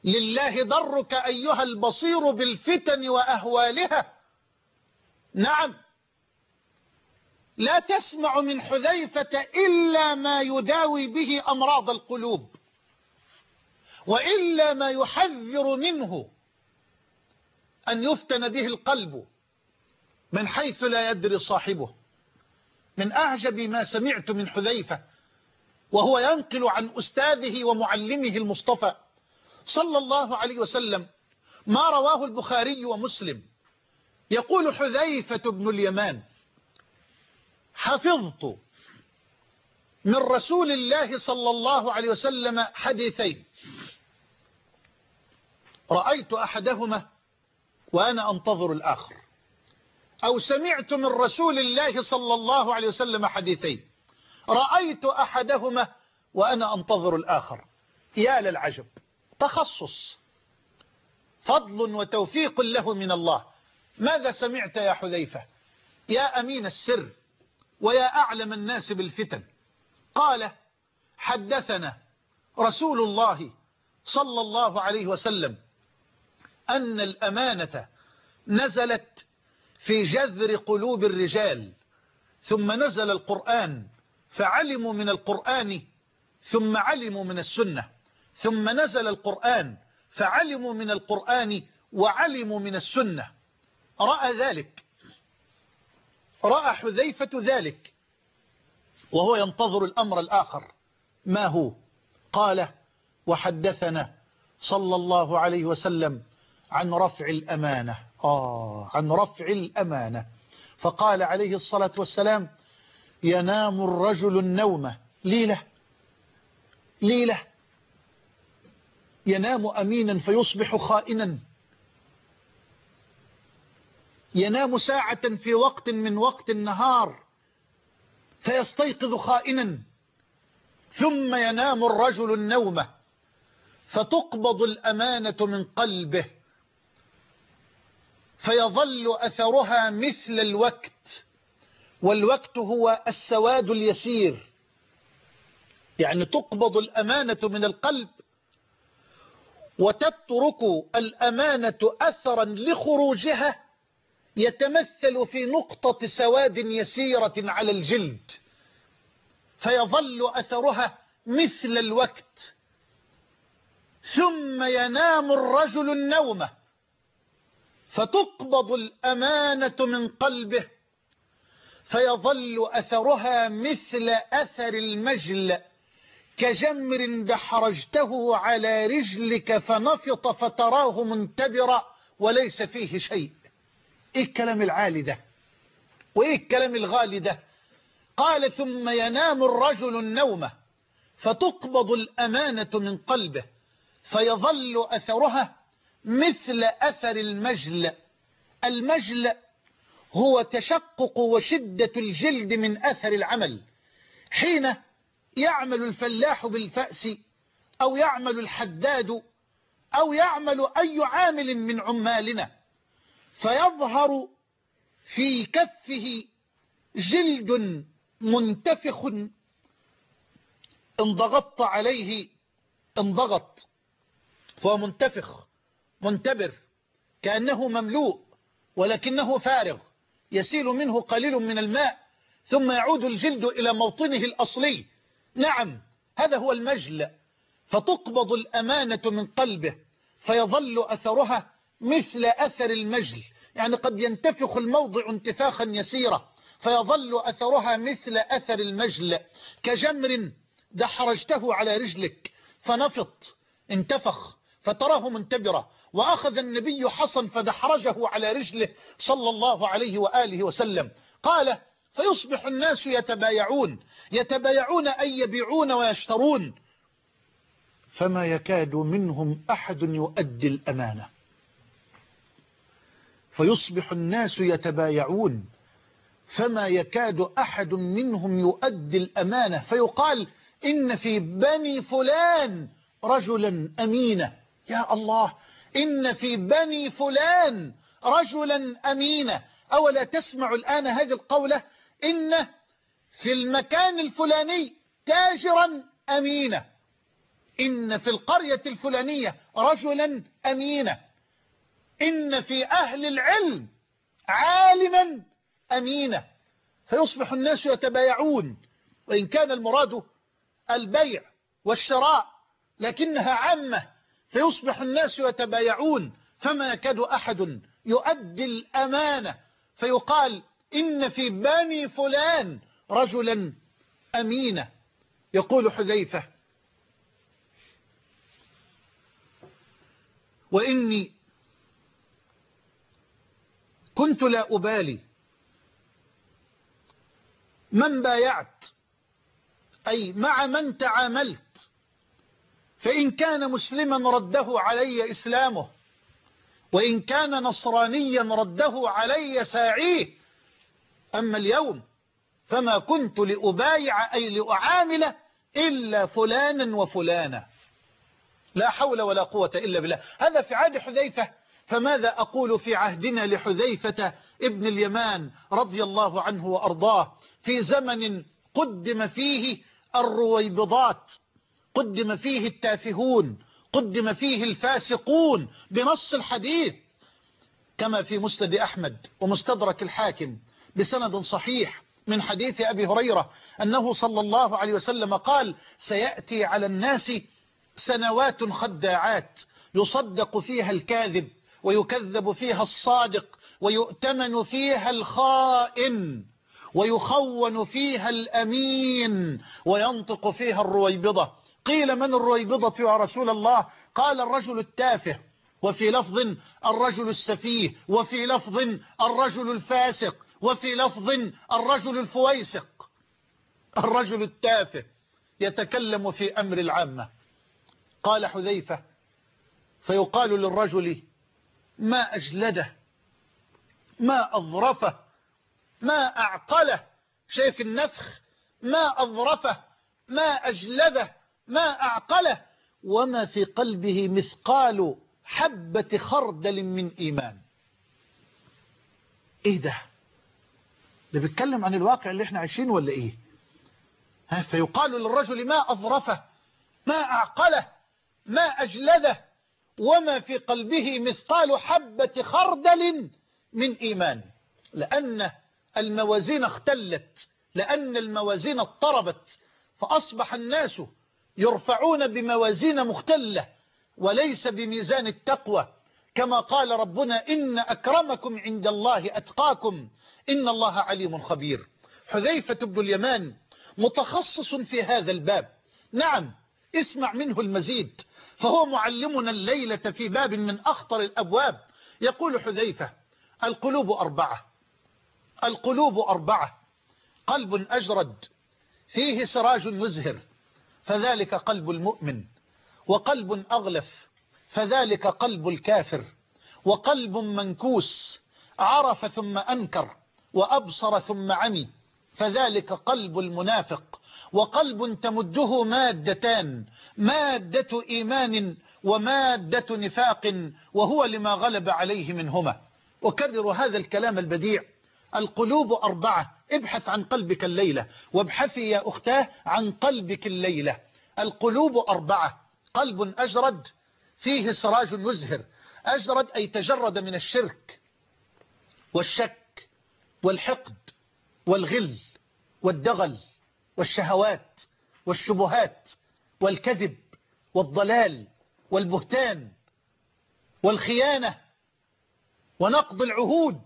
لله درك أيها البصير بالفتن وأهوالها. نعم، لا تسمع من حذيفة إلا ما يداوي به أمراض القلوب، وإلا ما يحذر منه أن يفتن به القلب من حيث لا يدري صاحبه. من أعجب ما سمعت من حذيفة وهو ينقل عن أستاذه ومعلمه المصطفى صلى الله عليه وسلم ما رواه البخاري ومسلم. يقول حذيفة بن اليمان: حفظت من رسول الله صلى الله عليه وسلم حديثين، رأيت أحدهما وأنا أنتظر الآخر. أو سمعت من رسول الله صلى الله عليه وسلم حديثين، رأيت أحدهما وأنا أنتظر الآخر. يا للعجب، تخصص، فضل وتوفيق له من الله. ماذا سمعت يا حذيفة يا أمين السر ويا أعلم الناس بالفتن؟ قال: حدثنا رسول الله صلى الله عليه وسلم أن الأمانة نزلت في جذر قلوب الرجال، ثم نزل القرآن فعلموا من القرآن ثم علموا من السنة، ثم نزل القرآن فعلموا من القرآن وعلموا من السنة. رأى ذلك، رأى حذيفة ذلك وهو ينتظر الأمر الآخر. ما هو؟ قال: وحدثنا صلى الله عليه وسلم عن رفع الأمانة. آه عن رفع الأمانة. فقال عليه الصلاة والسلام: ينام الرجل النوم ليلة ليلة ينام أمينا فيصبح خائنا، ينام ساعة في وقت من وقت النهار فيستيقظ خائنا، ثم ينام الرجل النوم فتقبض الأمانة من قلبه فيظل أثرها مثل الوقت، والوقت هو السواد اليسير، يعني تقبض الأمانة من القلب وتترك الأمانة أثرا لخروجها يتمثل في نقطة سواد يسيرة على الجلد، فيظل أثرها مثل الوقت. ثم ينام الرجل النوم فتقبض الأمانة من قلبه فيظل أثرها مثل أثر المجل، كجمر دحرجته على رجلك فنفط فتراه منتبرا وليس فيه شيء. ايه الكلام العالي ده وايه الكلام الغالي ده؟ قال: ثم ينام الرجل النوم فتقبض الأمانة من قلبه فيظل أثرها مثل أثر المجل. المجل هو تشقق وشدة الجلد من أثر العمل. حين يعمل الفلاح بالفأس أو يعمل الحداد أو يعمل أي عامل من عمالنا فيظهر في كفه جلد منتفخ انضغط عليه، انضغط فهو منتفخ منتبر كأنه مملوء ولكنه فارغ، يسيل منه قليل من الماء ثم يعود الجلد إلى موطنه الأصلي. نعم، هذا هو المجل. فتقبض الأمانة من قلبه فيظل أثرها مثل أثر المجل، يعني قد ينتفخ الموضع انتفاخا يسيرا فيظل أثرها مثل أثر المجل، كجمر دحرجته على رجلك فنفط، انتفخ فتراه منتبرا. وأخذ النبي حصا فدحرجه على رجله صلى الله عليه وآله وسلم. قال: فيصبح الناس يتبايعون، يتبايعون أي يبيعون ويشترون، فما يكاد منهم أحد يؤدي الأمانة. فيصبح الناس يتبايعون فما يكاد أحد منهم يؤدي الأمانة، فيقال: إن في بني فلان رجلا أمينا. يا الله، إن في بني فلان رجلا أمينا. أولا تسمع الآن هذه القولة: إن في المكان الفلاني تاجرا أمينا. إن في القرية الفلانية رجلا أمينا، إن في أهل العلم عالما أمينا، فيصبح الناس يتبايعون، وإن كان المراد البيع والشراء لكنها عامة، فيصبح الناس يتبايعون، فما يكاد أحد يؤدي الأمانة، فيقال إن في بني فلان رجلا أمينا. يقول حذيفة: وإني كنت لا أبالي من بايعت، أي مع من تعاملت، فإن كان مسلما رده علي إسلامه، وإن كان نصرانيا رده علي ساعيه. أما اليوم فما كنت لأبايع أي لأعامل إلا فلانا وفلانا. لا حول ولا قوة إلا بالله. هذا في عهد حذيفة، فماذا أقول في عهدنا لحذيفة ابن اليمان رضي الله عنه وأرضاه، في زمن قدم فيه الرويبضات، قدم فيه التافهون، قدم فيه الفاسقون بنص الحديث، كما في مسند أحمد ومستدرك الحاكم بسند صحيح من حديث أبي هريرة أنه صلى الله عليه وسلم قال: سيأتي على الناس سنوات خداعات، يصدق فيها الكاذب ويكذب فيها الصادق، ويؤتمن فيها الخائن، ويخون فيها الأمين، وينطق فيها الرويبضة. قيل: من الرويبضة يا رسول الله؟ قال: الرجل التافه، وفي لفظ الرجل السفيه، وفي لفظ الرجل الفاسق، وفي لفظ الرجل الفويسق. الرجل التافه يتكلم في أمر العامة. قال حذيفة: فيقال للرجل: ما أجلده، ما أظرفه، ما أعقله. شايف النفخ؟ ما أظرفه، ما أجلده، ما أعقله، وما في قلبه مثقال حبة خردل من إيمان. إيه ده؟ ده بيتكلم عن الواقع اللي احنا عايشين ولا إيه؟ ها، فيقال للرجل: ما أظرفه، ما أعقله، ما أجلده، وما في قلبه مثقال حبة خردل من إيمان. لأن الموازين اختلت، لأن الموازين اضطربت، فأصبح الناس يرفعون بموازين مختلة وليس بميزان التقوى، كما قال ربنا: إن أكرمكم عند الله أتقاكم إن الله عليم خبير. حذيفة بن اليمان متخصص في هذا الباب، نعم، اسمع منه المزيد، فهو معلمنا الليلة في باب من أخطر الأبواب. يقول حذيفة: القلوب أربعة، القلوب أربعة: قلب أجرد فيه سراج يزهر، فذلك قلب المؤمن، وقلب أغلف، فذلك قلب الكافر، وقلب منكوس عرف ثم أنكر، وأبصر ثم عمي، فذلك قلب المنافق، وقلب تمده مادتان: مادة إيمان ومادة نفاق، وهو لما غلب عليه منهما. أكرر هذا الكلام البديع: القلوب أربعة. ابحث عن قلبك الليلة، وابحثي يا أختاه عن قلبك الليلة. القلوب أربعة: قلب أجرد فيه سراج يزهر. أجرد أي تجرد من الشرك والشك والحقد والغل والدغل والشهوات والشبهات والكذب والضلال والبهتان والخيانة ونقض العهود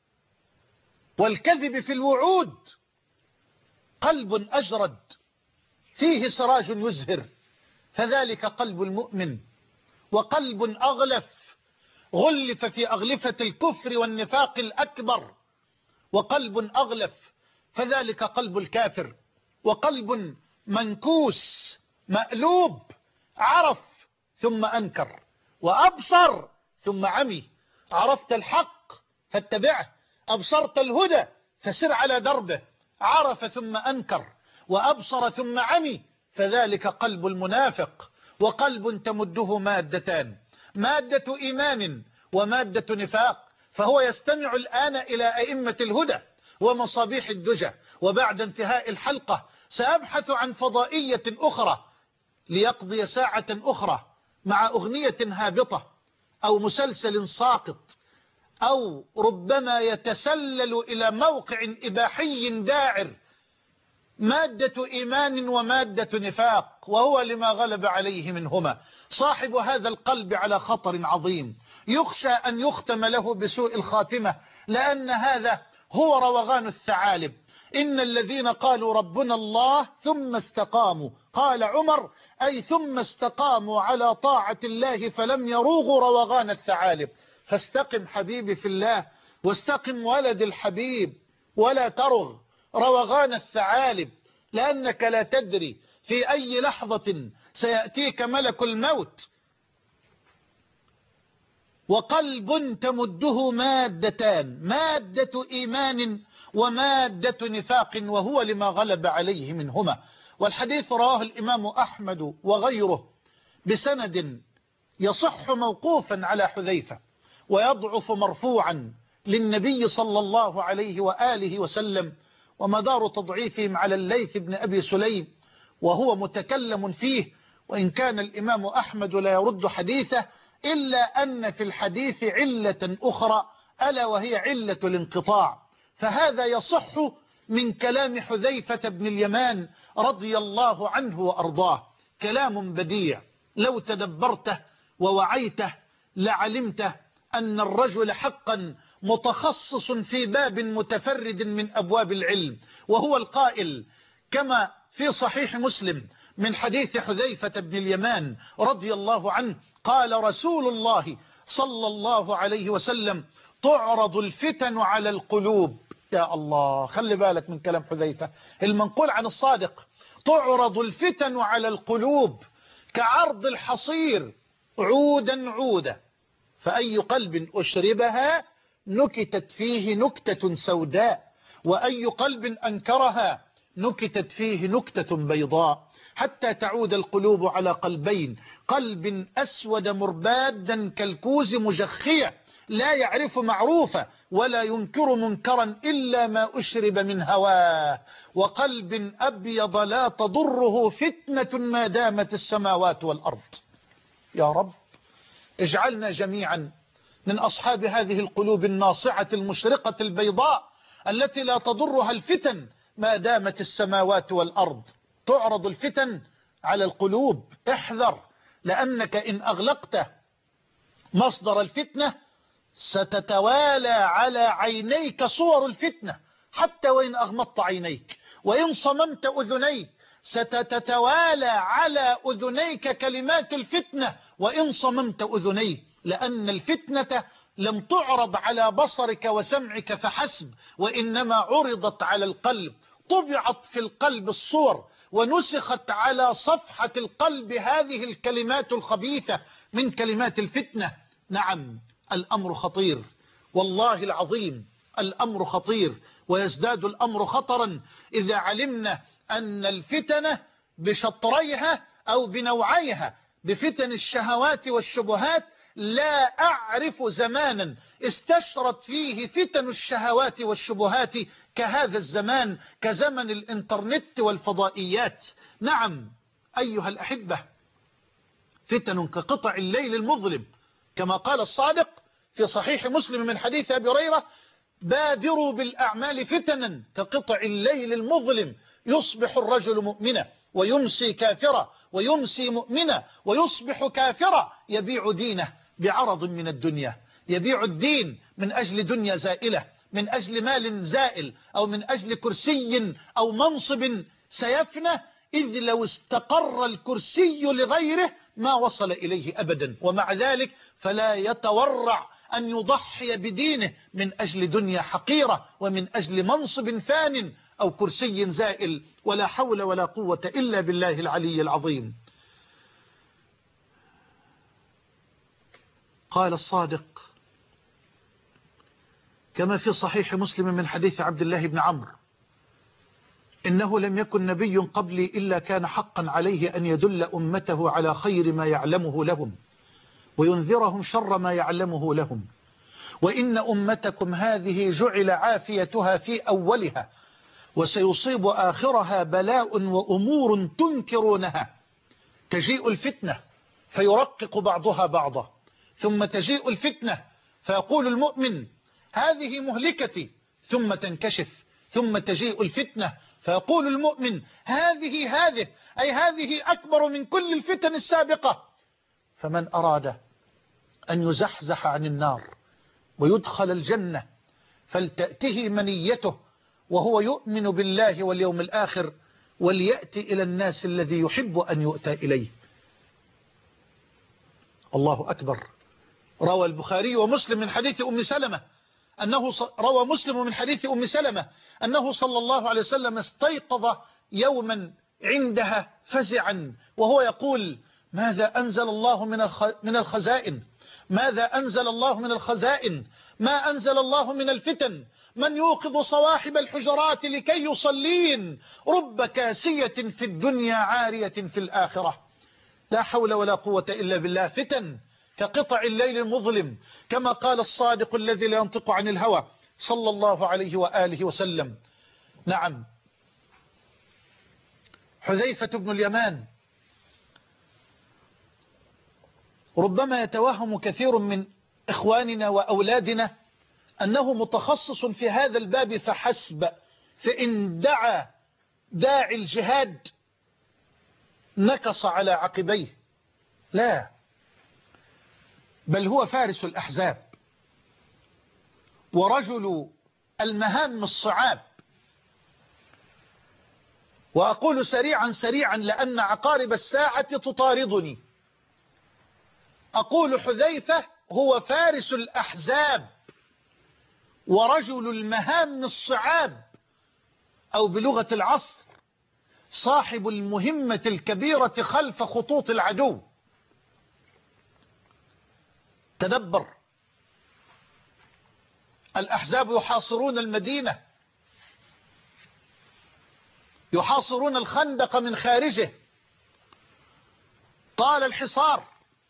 والكذب في الوعود. قلب أجرد فيه سراج يزهر، فذلك قلب المؤمن. وقلب أغلف غلف في أغلفة الكفر والنفاق الأكبر، وقلب أغلف، فذلك قلب الكافر. وقلب منكوس مألوب عرف ثم أنكر، وأبصر ثم عمي. عرفت الحق فاتبعه، أبصرت الهدى فسر على دربه. عرف ثم أنكر، وأبصر ثم عمي، فذلك قلب المنافق. وقلب تمده مادتان: مادة إيمان ومادة نفاق. فهو يستمع الآن إلى أئمة الهدى ومصابيح الدجى، وبعد انتهاء الحلقة سأبحث عن فضائية أخرى ليقضي ساعة أخرى مع أغنية هابطة أو مسلسل ساقط، أو ربما يتسلل إلى موقع إباحي داعر، مادة إيمان ومادة نفاق، وهو لما غلب عليه منهما. صاحب هذا القلب على خطر عظيم، يخشى أن يختم له بسوء الخاتمة، لأن هذا هو روغان الثعالب. إن الذين قالوا ربنا الله ثم استقاموا، قال عمر، أي ثم استقاموا على طاعة الله فلم يروغوا روغان الثعالب. فاستقم حبيبي في الله، واستقم ولد الحبيب، ولا ترغ روغان الثعالب، لأنك لا تدري في أي لحظة سيأتيك ملك الموت. وقلب تمده مادتان، مادة إيمان ومادة نفاق، وهو لما غلب عليه منهما. والحديث رواه الإمام أحمد وغيره بسند يصح موقوفا على حذيفة، ويضعف مرفوعا للنبي صلى الله عليه وآله وسلم، ومدار تضعيفهم على الليث بن أبي سليم، وهو متكلم فيه، وإن كان الإمام أحمد لا يرد حديثه، إلا أن في الحديث علة أخرى، ألا وهي علة الانقطاع. فهذا يصح من كلام حذيفة بن اليمان رضي الله عنه وأرضاه، كلام بديع لو تدبرته ووعيته لعلمته أن الرجل حقا متخصص في باب متفرد من أبواب العلم، وهو القائل كما في صحيح مسلم من حديث حذيفة بن اليمان رضي الله عنه، قال رسول الله صلى الله عليه وسلم: تعرض الفتن على القلوب. يا الله، خلي بالك من كلام حذيفة المنقول عن الصادق. تعرض الفتن على القلوب كعرض الحصير عودا عودا، فأي قلب أشربها نكتت فيه نكتة سوداء، وأي قلب أنكرها نكتت فيه نكتة بيضاء، حتى تعود القلوب على قلبين: قلب أسود مربادا كالكوز مجخية لا يعرف معروفا ولا ينكر منكرا إلا ما أشرب من هواه، وقلب أبيض لا تضره فتنة ما دامت السماوات والأرض. يا رب اجعلنا جميعا من أصحاب هذه القلوب الناصعة المشرقة البيضاء التي لا تضرها الفتن ما دامت السماوات والأرض. تعرض الفتن على القلوب، احذر، لأنك إن أغلقت مصدر الفتنة ستتوالى على عينيك صور الفتنة، حتى وإن أغمضت عينيك، وإن صممت أذنيك ستتوالى على أذنيك كلمات الفتنة وإن صممت أذنيك، لأن الفتنة لم تعرض على بصرك وسمعك فحسب، وإنما عرضت على القلب، طبعت في القلب الصور، ونسخت على صفحة القلب هذه الكلمات الخبيثة من كلمات الفتنة. نعم، الأمر خطير، والله العظيم الأمر خطير، ويزداد الأمر خطرا إذا علمنا أن الفتنة بشطريها أو بنوعيها، بفتن الشهوات والشبهات، لا أعرف زمانا استشرت فيه فتن الشهوات والشبهات كهذا الزمان، كزمن الإنترنت والفضائيات. نعم أيها الأحبة، فتن كقطع الليل المظلم، كما قال الصادق في صحيح مسلم من حديث أبي هريرة: بادروا بالأعمال فتنا كقطع الليل المظلم، يصبح الرجل مؤمنا ويمسي كافرا، ويمسي مؤمنا ويصبح كافرا، يبيع دينه بعرض من الدنيا، يبيع الدين من أجل دنيا زائلة، من أجل مال زائل، أو من أجل كرسي أو منصب سيفنى، إذ لو استقر الكرسي لغيره ما وصل إليه أبدا، ومع ذلك فلا يتورع أن يضحي بدينه من أجل دنيا حقيرة ومن أجل منصب فان أو كرسي زائل. ولا حول ولا قوة إلا بالله العلي العظيم. قال الصادق كما في صحيح مسلم من حديث عبد الله بن عمرو: إنه لم يكن نبي قبلي إلا كان حقا عليه أن يدل أمته على خير ما يعلمه لهم وينذرهم شر ما يعلمه لهم، وإن أمتكم هذه جعل عافيتها في أولها، وسيصيب آخرها بلاء وأمور تنكرونها، تجيء الفتنة فيرقق بعضها بعضا، ثم تجيء الفتنة فيقول المؤمن هذه مهلكتي، ثم تنكشف، ثم تجيء الفتنة فيقول المؤمن هذه هذه أي هذه أكبر من كل الفتن السابقة. فمن أراد أن يزحزح عن النار ويدخل الجنة فلتأته منيته وهو يؤمن بالله واليوم الآخر، وليأتي إلى الناس الذي يحب أن يؤتى إليه. الله أكبر. روى البخاري ومسلم من حديث أم سلمة أنه روى مسلم من حديث أم سلمة أنه صلى الله عليه وسلم استيقظ يوما عندها فزعا وهو يقول ماذا أنزل الله من الخزائن، ماذا أنزل الله من الخزائن، ما أنزل الله من الفتن، من يوقظ صواحب الحجرات لكي يصلين، رب كاسية في الدنيا عارية في الآخرة. لا حول ولا قوة إلا بالله. فتن كقطع الليل المظلم، كما قال الصادق الذي لا ينطق عن الهوى صلى الله عليه وآله وسلم. نعم، حذيفة بن اليمان ربما يتوهم كثير من إخواننا وأولادنا أنه متخصص في هذا الباب فحسب، فإن دعا داعي الجهاد نكص على عقبيه. لا، بل هو فارس الأحزاب ورجل المهام الصعاب. وأقول سريعا سريعا لأن عقارب الساعة تطاردني، أقول حذيفة هو فارس الأحزاب ورجل المهام الصعاب، أو بلغة العصر صاحب المهمة الكبيرة خلف خطوط العدو. تدبر، الأحزاب يحاصرون المدينة، يحاصرون الخندق من خارجه، طال الحصار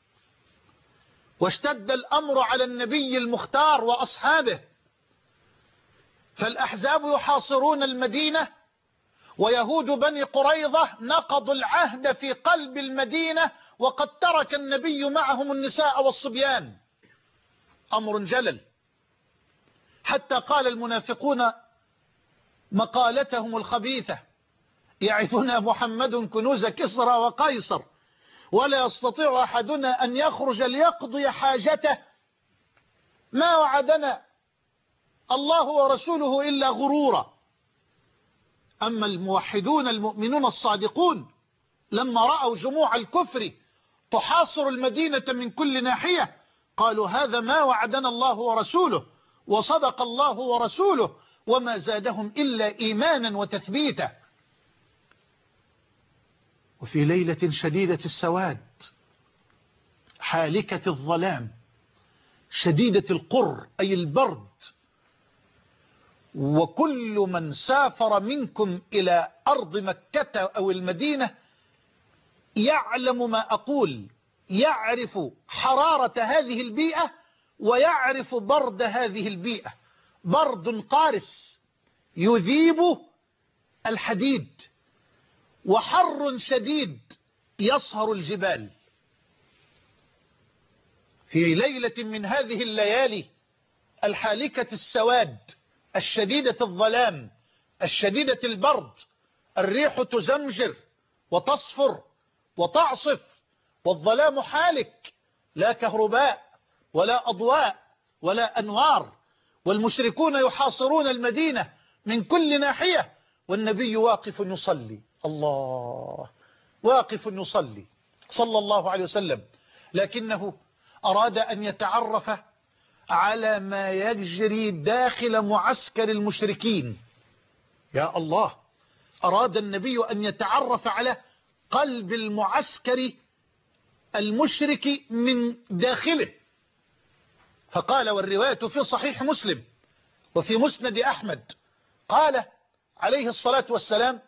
واشتد الأمر على النبي المختار وأصحابه، فالأحزاب يحاصرون المدينة، ويهود بني قريظة نقضوا العهد في قلب المدينة وقد ترك النبي معهم النساء والصبيان. أمر جلل، حتى قال المنافقون مقالتهم الخبيثة يعدنا محمد كنوز كسرى وقيصر ولا يستطيع أحدنا أن يخرج ليقضي حاجته، ما وعدنا الله ورسوله إلا غرورا. أما الموحدون المؤمنون الصادقون لما رأوا جموع الكفر تحاصر المدينة من كل ناحية قالوا هذا ما وعدنا الله ورسوله، وصدق الله ورسوله، وما زادهم إلا إيمانا وتثبيتا. وفي ليلة شديدة السواد حالكة الظلام شديدة القر أي البرد، وكل من سافر منكم إلى أرض مكة أو المدينة يعلم ما أقول، يعرف حرارة هذه البيئة ويعرف برد هذه البيئة. برد قارس يذيب الحديد، وحر شديد يصهر الجبال. في ليلة من هذه الليالي الحالكة السواد الشديدة الظلام الشديدة البرد، الريح تزمجر وتصفر وتعصف والظلام حالك، لا كهرباء ولا أضواء ولا أنوار، والمشركون يحاصرون المدينة من كل ناحية، والنبي واقف يصلي، الله، واقف يصلي صلى الله عليه وسلم، لكنه أراد أن يتعرف على ما يجري داخل معسكر المشركين. يا الله، أراد النبي أن يتعرف على قلب المعسكر المشرك من داخله، فقال، والرواية في صحيح مسلم وفي مسند أحمد، قال عليه الصلاة والسلام: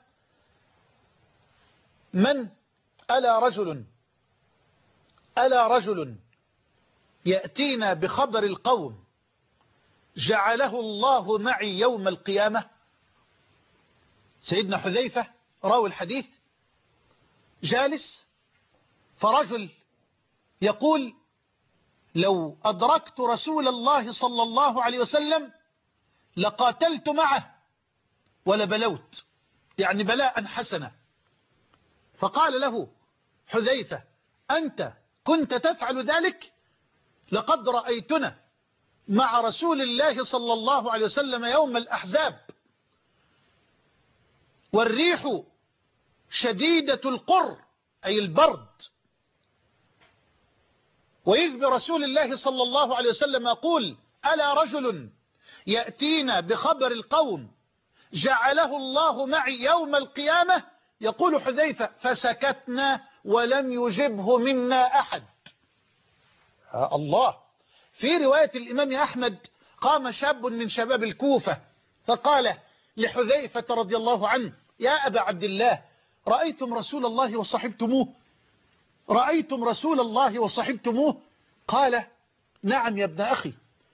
من ألا رجل ألا رجل يأتينا بخبر القوم جعله الله معي يوم القيامة. سيدنا حذيفة راوي الحديث جالس فرجل يقول لو أدركت رسول الله صلى الله عليه وسلم لقاتلت معه ولبلوت، يعني بلاء حسنا. فقال له حذيفة أنت كنت تفعل ذلك؟ لقد رأيتنا مع رسول الله صلى الله عليه وسلم يوم الأحزاب والريح شديدة القر أي البرد، وإذ برسول الله صلى الله عليه وسلم يقول ألا رجل يأتينا بخبر القوم جعله الله معي يوم القيامة؟ يقول حذيفة فسكتنا ولم يجبه منا أحد. آه الله. في رواية الإمام أحمد قام شاب من شباب الكوفة فقال لحذيفة رضي الله عنه يا أبا عبد الله رأيتم رسول الله وصحبتموه؟ رأيتم رسول الله وصحبتموه؟ قال نعم يا ابن أخي.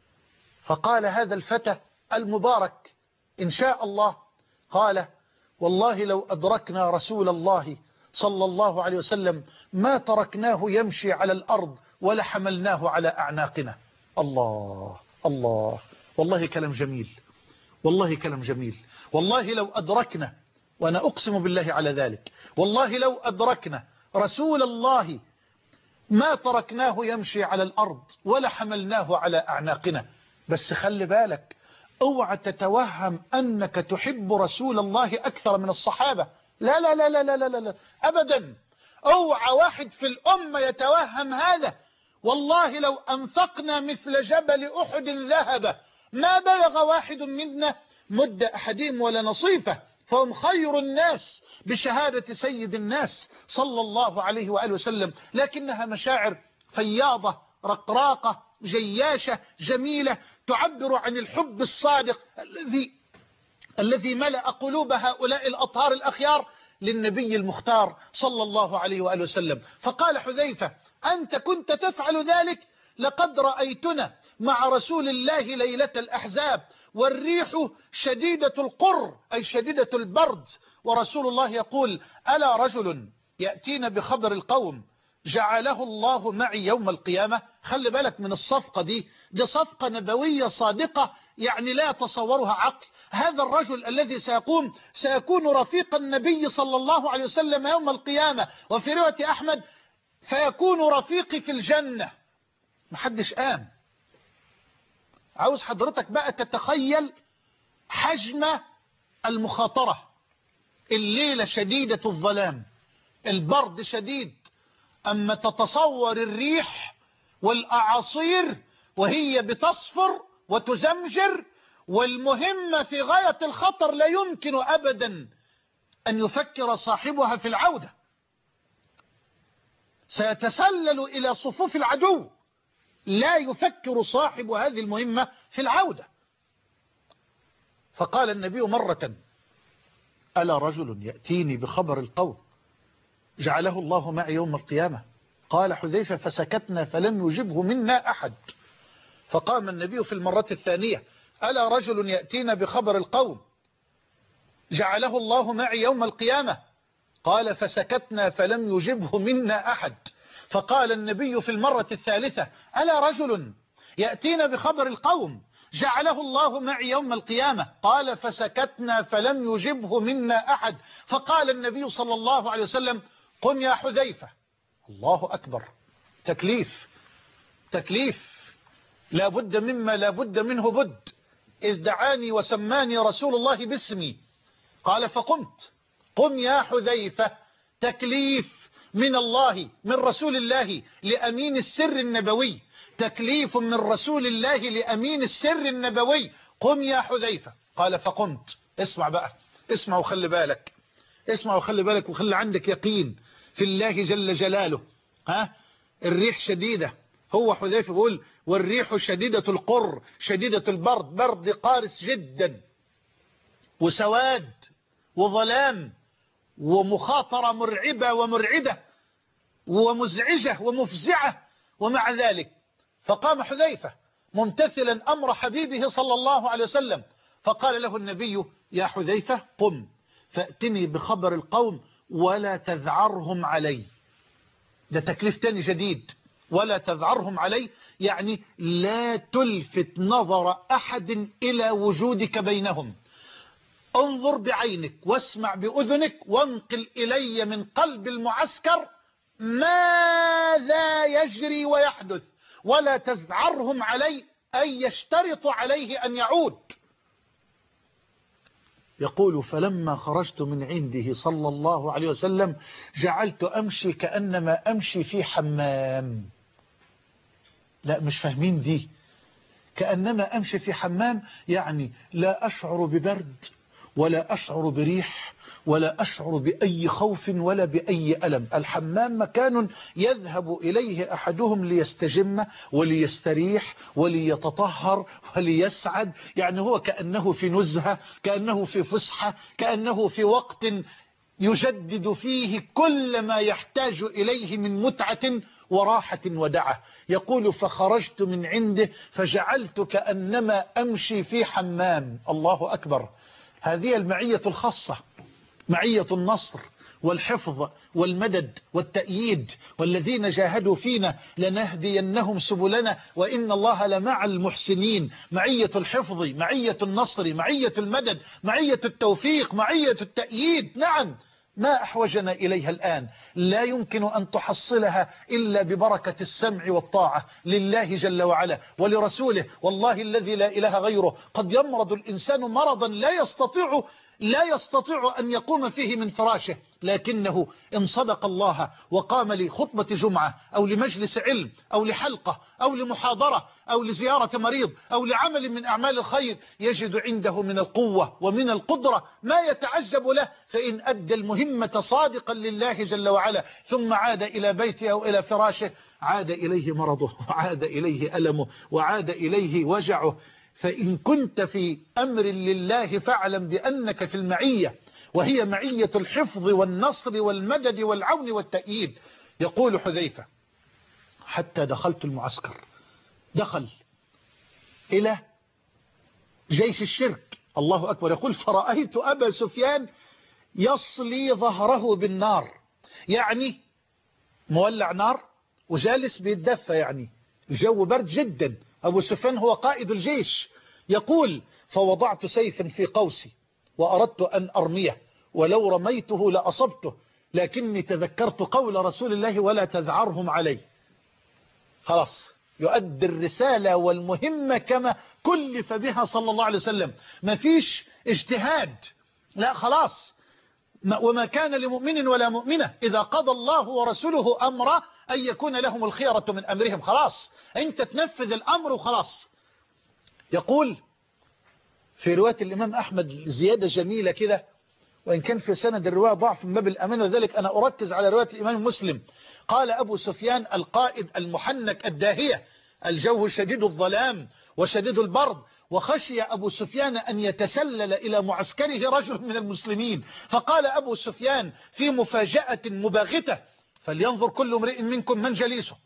فقال هذا الفتى المبارك إن شاء الله قال والله لو أدركنا رسول الله صلى الله عليه وسلم ما تركناه يمشي على الأرض ولا حملناه على أعناقنا. الله الله، والله كلام جميل، والله كلام جميل. والله لو أدركنا، وأنا أقسم بالله على ذلك، والله لو أدركنا رسول الله ما تركناه يمشي على الأرض ولا حملناه على أعناقنا. بس خلي بالك اوعى تتوهم أنك تحب رسول الله أكثر من الصحابة، لا لا لا لا لا لا, لا. أبدا، اوعى واحد في الأمة يتوهم هذا. والله لو أنفقنا مثل جبل أحد ذهب ما بلغ واحد منا مد أحدهم ولا نصيفه، فهم خير الناس بشهادة سيد الناس صلى الله عليه وآله وسلم. لكنها مشاعر فياضة رقراقة جياشة جميلة تعبر عن الحب الصادق الذي الذي ملأ قلوب هؤلاء الأطهار الأخيار للنبي المختار صلى الله عليه وآله وسلم. فقال حذيفة أنت كنت تفعل ذلك؟ لقد رأيتنا مع رسول الله ليلة الأحزاب والريح شديدة القر أي شديدة البرد، ورسول الله يقول ألا رجل يأتينا بخبر القوم جعله الله معي يوم القيامة. خلي بالك من الصفقة دي، دي صفقة نبوية صادقة يعني لا يتصورها عقل. هذا الرجل الذي سيقوم سيكون رفيق النبي صلى الله عليه وسلم يوم القيامة، وفي رواية أحمد فيكون رفيقي في الجنة. محدش قام. عاوز حضرتك بقى تتخيل حجم المخاطرة. الليلة شديدة الظلام، البرد شديد، أما تتصور الريح والأعاصير وهي بتصفر وتزمجر، والمهمة في غاية الخطر لا يمكن أبدا أن يفكر صاحبها في العودة، سيتسلل إلى صفوف العدو، لا يفكر صاحب هذه المهمة في العودة. فقال النبي مرة ألا رجل يأتيني بخبر القوم جعله الله معي يوم القيامة؟ قال حذيفة فسكتنا فلم يجبه منا أحد. فقام النبي في المرة الثانية ألا رجل يأتينا بخبر القوم جعله الله معي يوم القيامة؟ قال فسكتنا فلم يجبه منا أحد. فقال النبي في المرة الثالثة ألا رجل يأتينا بخبر القوم جعله الله معي يوم القيامة؟ قال فسكتنا فلم يجبه منا أحد. فقال النبي صلى الله عليه وسلم قم يا حذيفة. الله أكبر، تكليف تكليف لا بد مما لا بد منه بد. إذ دعاني وسماني رسول الله باسمي قال فقمت. قم يا حذيفة، تكليف من الله من رسول الله لأمين السر النبوي، تكليف من رسول الله لأمين السر النبوي. قم يا حذيفة. قال فقمت. اسمع بقى، اسمع وخلي بالك، اسمع وخلي بالك وخلي عندك يقين في الله جل جلاله. ها الريح شديدة، هو حذيفة بيقول والريح شديدة القر شديدة البرد، برد قارس جدا وسواد وظلام ومخاطرة مرعبة ومرعدة ومزعجة ومفزعة. ومع ذلك فقام حذيفة ممتثلا أمر حبيبه صلى الله عليه وسلم، فقال له النبي يا حذيفة قم فأتني بخبر القوم ولا تذعرهم علي. ده تكليف تاني جديد. ولا تذعرهم علي يعني لا تلفت نظر أحد إلى وجودك بينهم، انظر بعينك واسمع بأذنك وانقل إلي من قلب المعسكر ماذا يجري ويحدث، ولا تزعرهم علي أي يشترط عليه أن يعود. يقول فلما خرجت من عنده صلى الله عليه وسلم جعلت أمشي كأنما أمشي في حمام. لا مش فاهمين دي. كأنما أمشي في حمام يعني لا أشعر ببرد ولا أشعر بريح ولا أشعر بأي خوف ولا بأي ألم. الحمام مكان يذهب إليه أحدهم ليستجم وليستريح وليتطهر وليسعد، يعني هو كأنه في نزهة، كأنه في فسحة، كأنه في وقت يجدد فيه كل ما يحتاج إليه من متعة وراحة ودعة. يقول فخرجت من عنده فجعلت كأنما أمشي في حمام. الله أكبر. هذه المعية الخاصة، معية النصر والحفظ والمدد والتأييد. والذين جاهدوا فينا لنهدينهم سبلنا وإن الله لمع المحسنين. معية الحفظ، معية النصر، معية المدد، معية التوفيق، معية التأييد. نعم ما أحوجنا إليها الآن. لا يمكن أن تحصلها إلا ببركة السمع والطاعة لله جل وعلا ولرسوله. والله الذي لا إله غيره قد يمرض الإنسان مرضا لا يستطيع لا يستطيع أن يقوم فيه من فراشه، لكنه إن صدق الله وقام لخطبة جمعة أو لمجلس علم أو لحلقة أو لمحاضرة أو لزيارة مريض أو لعمل من أعمال الخير يجد عنده من القوة ومن القدرة ما يتعجب له. فإن أدى المهمة صادقا لله جل وعلا ثم عاد إلى بيته أو إلى فراشه عاد إليه مرضه وعاد إليه ألمه وعاد إليه وجعه. فإن كنت في أمر لله فاعلم بأنك في المعية، وهي معية الحفظ والنصر والمدد والعون والتأييد. يقول حذيفة حتى دخلت المعسكر، دخل إلى جيش الشرك. الله أكبر. يقول فرأيت أبا سفيان يصلي ظهره بالنار، يعني مولع نار وجالس بيتدفى، يعني الجو برد جدا. أبو سفيان هو قائد الجيش. يقول فوضعت سيفا في قوسي وأردت أن أرميه ولو رميته لأصبته، لكني تذكرت قول رسول الله ولا تذعرهم علي. خلاص يؤدي الرسالة والمهمة كما كلف بها صلى الله عليه وسلم. ما فيش اجتهاد، لا خلاص. وما كان لمؤمن ولا مؤمنة إذا قضى الله ورسوله أمرا أن يكون لهم الخيرة من أمرهم. خلاص أنت تنفذ الأمر وخلاص. يقول في رواية الإمام أحمد زيادة جميلة كده، وإن كان في سند الرواية ضعف من باب الأمان، وذلك أنا أركز على رواية الإمام مسلم. قال أبو سفيان القائد المحنك الداهية، الجو شديد الظلام وشديد البرد، وخشي أبو سفيان أن يتسلل إلى معسكره رجل من المسلمين، فقال أبو سفيان في مفاجأة مباغتة فلينظر كل امرئ منكم من جليسه،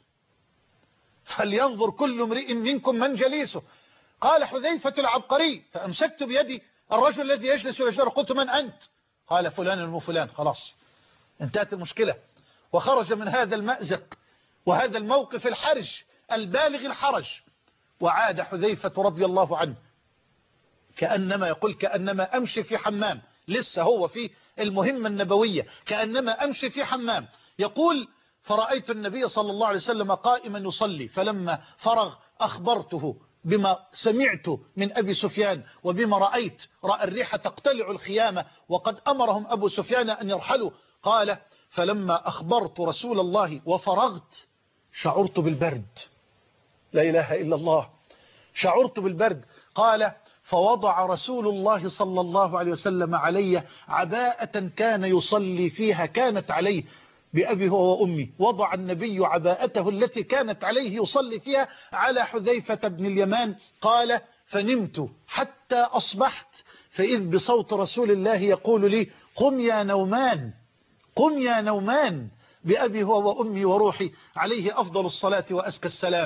فلينظر كل امرئ منكم من جليسه. قال حذيفة العبقري فأمسكت بيدي الرجل الذي يجلس إلى جدار، قلت من أنت؟ قال فلان وفلان. خلاص انتهت المشكلة. وخرج من هذا المأزق وهذا الموقف الحرج البالغ الحرج، وعاد حذيفة رضي الله عنه كأنما يقول كأنما أمشي في حمام، لسه هو في المهمة النبوية، كأنما أمشي في حمام. يقول فرأيت النبي صلى الله عليه وسلم قائما يصلي، فلما فرغ أخبرته بما سمعت من أبي سفيان وبما رأيت. رأى الريح تقتلع الخيامة وقد أمرهم أبو سفيان أن يرحلوا. قال فلما أخبرت رسول الله وفرغت شعرت بالبرد. لا إله إلا الله، شعرت بالبرد. قال فوضع رسول الله صلى الله عليه وسلم علي عباءة كان يصلي فيها كانت عليه بأبي هو وأمي. وضع النبي عباءته التي كانت عليه يصلي فيها على حذيفة بن اليمان. قال فنمت حتى أصبحت فإذ بصوت رسول الله يقول لي قم يا نومان، قم يا نومان، بأبي هو وأمي وروحي عليه أفضل الصلاة وأزكى السلام.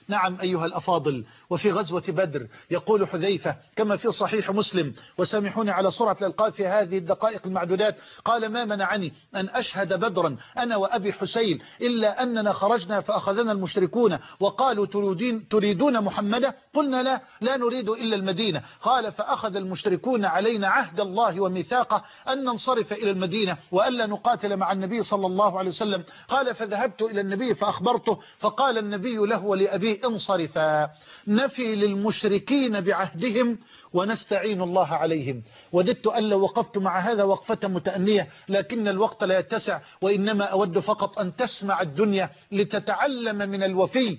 نعم أيها الأفاضل. وفي غزوة بدر يقول حذيفة كما في صحيح مسلم، وسامحوني على سرعة الإلقاء في هذه الدقائق المعدودات، قال: ما منعني أن أشهد بدرا أنا وأبي حسين إلا أننا خرجنا فأخذنا المشركون وقالوا تريدين تريدون محمدا؟ قلنا لا لا نريد إلا المدينة. قال: فأخذ المشركون علينا عهد الله وميثاقه أن ننصرف إلى المدينة وألا نقاتل مع النبي صلى الله عليه وسلم. قال: فذهبت إلى النبي فأخبرته فقال النبي له ولأبيه: انصرفا، نفي للمشركين بعهدهم ونستعين الله عليهم. وددت أن لو وقفت مع هذا وقفة متأنية، لكن الوقت لا يتسع، وإنما أود فقط أن تسمع الدنيا لتتعلم من الوفي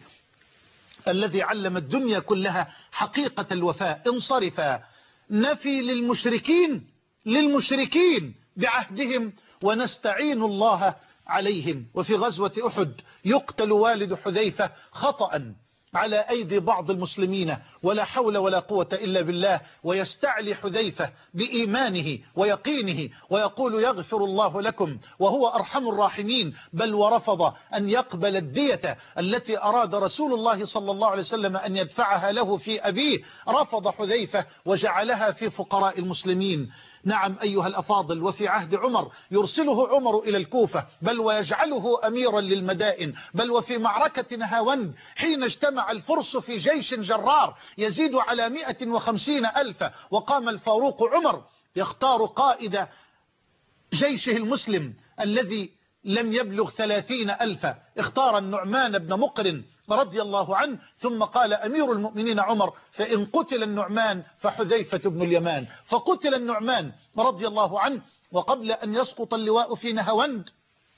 الذي علم الدنيا كلها حقيقة الوفاء. انصرفا، نفي للمشركين للمشركين بعهدهم ونستعين الله عليهم. وفي غزوة أحد يقتل والد حذيفة خطأ على أيدي بعض المسلمين، ولا حول ولا قوة إلا بالله، ويستعلي حذيفة بإيمانه ويقينه ويقول: يغفر الله لكم وهو أرحم الراحمين، بل ورفض أن يقبل الدية التي أراد رسول الله صلى الله عليه وسلم أن يدفعها له في أبيه. رفض حذيفة وجعلها في فقراء المسلمين. نعم أيها الأفاضل. وفي عهد عمر يرسله عمر إلى الكوفة، بل ويجعله أميرا للمدائن، بل وفي معركة نهاوند حين اجتمع الفرس في جيش جرار يزيد على مئة وخمسين ألفا، وقام الفاروق عمر يختار قائد جيشه المسلم الذي لم يبلغ ثلاثين ألفا، اختار النعمان بن مقرن رضي الله عنه، ثم قال أمير المؤمنين عمر: فإن قتل النعمان فحذيفة بن اليمان. فقتل النعمان رضي الله عنه، وقبل أن يسقط اللواء في نهاوند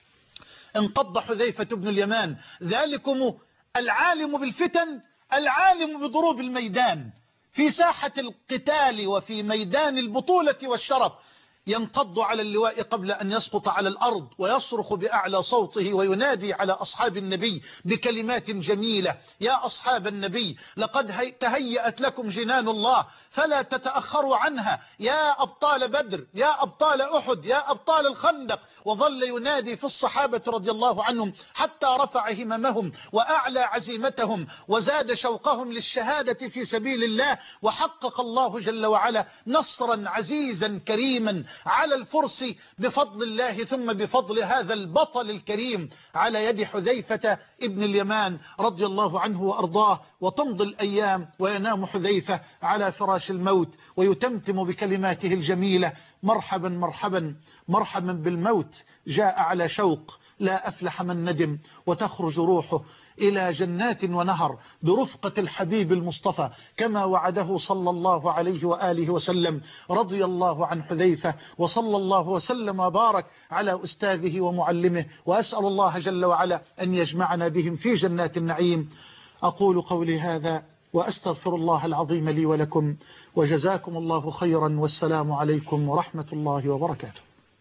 انقض حذيفة بن اليمان، ذلكم العالم بالفتن العالم بضروب الميدان، في ساحة القتال وفي ميدان البطولة والشرف، ينقض على اللواء قبل أن يسقط على الأرض، ويصرخ بأعلى صوته وينادي على أصحاب النبي بكلمات جميلة: يا أصحاب النبي، لقد تهيأت لكم جنان الله فلا تتأخروا عنها، يا أبطال بدر، يا أبطال أحد، يا أبطال الخندق. وظل ينادي في الصحابة رضي الله عنهم حتى رفع هممهم وأعلى عزيمتهم وزاد شوقهم للشهادة في سبيل الله، وحقق الله جل وعلا نصرا عزيزا كريما على الفرس بفضل الله، ثم بفضل هذا البطل الكريم على يد حذيفة ابن اليمان رضي الله عنه وأرضاه. وتمضي الأيام وينام حذيفة على فراش الموت ويتمتم بكلماته الجميلة: مرحبا مرحبا مرحبا بالموت، جاء على شوق لا أفلح من ندم، وتخرج روحه إلى جنات ونهر برفقة الحبيب المصطفى كما وعده صلى الله عليه وآله وسلم. رضي الله عن حذيفة، وصلى الله وسلم وبارك على أستاذه ومعلمه، وأسأل الله جل وعلا أن يجمعنا بهم في جنات النعيم. أقول قولي هذا وأستغفر الله العظيم لي ولكم، وجزاكم الله خيرا، والسلام عليكم ورحمة الله وبركاته.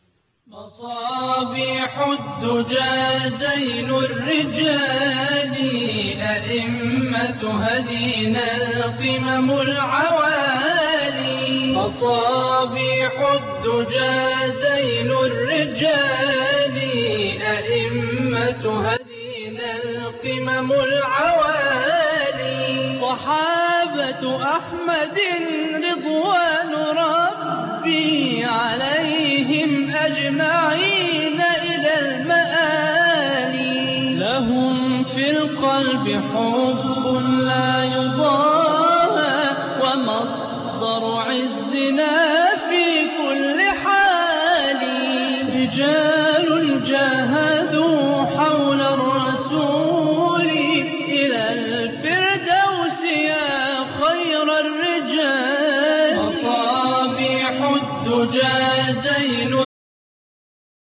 مصابيح الدجى زين الرجال، أئمة هدينا القمم العوالي. مصابيح الدجى زين الرجال، أئمة هدينا القمم العوالي. صحابة أحمد رضوان ربي عليهم أجمعين إلى المآلي. لهم في القلب حب لا يضاهى، ومصدر عزنا في كل حال. رجال جاهدوا حول الرسول إلى الفردوس يا خير الرجال. مصابيح الدجى زين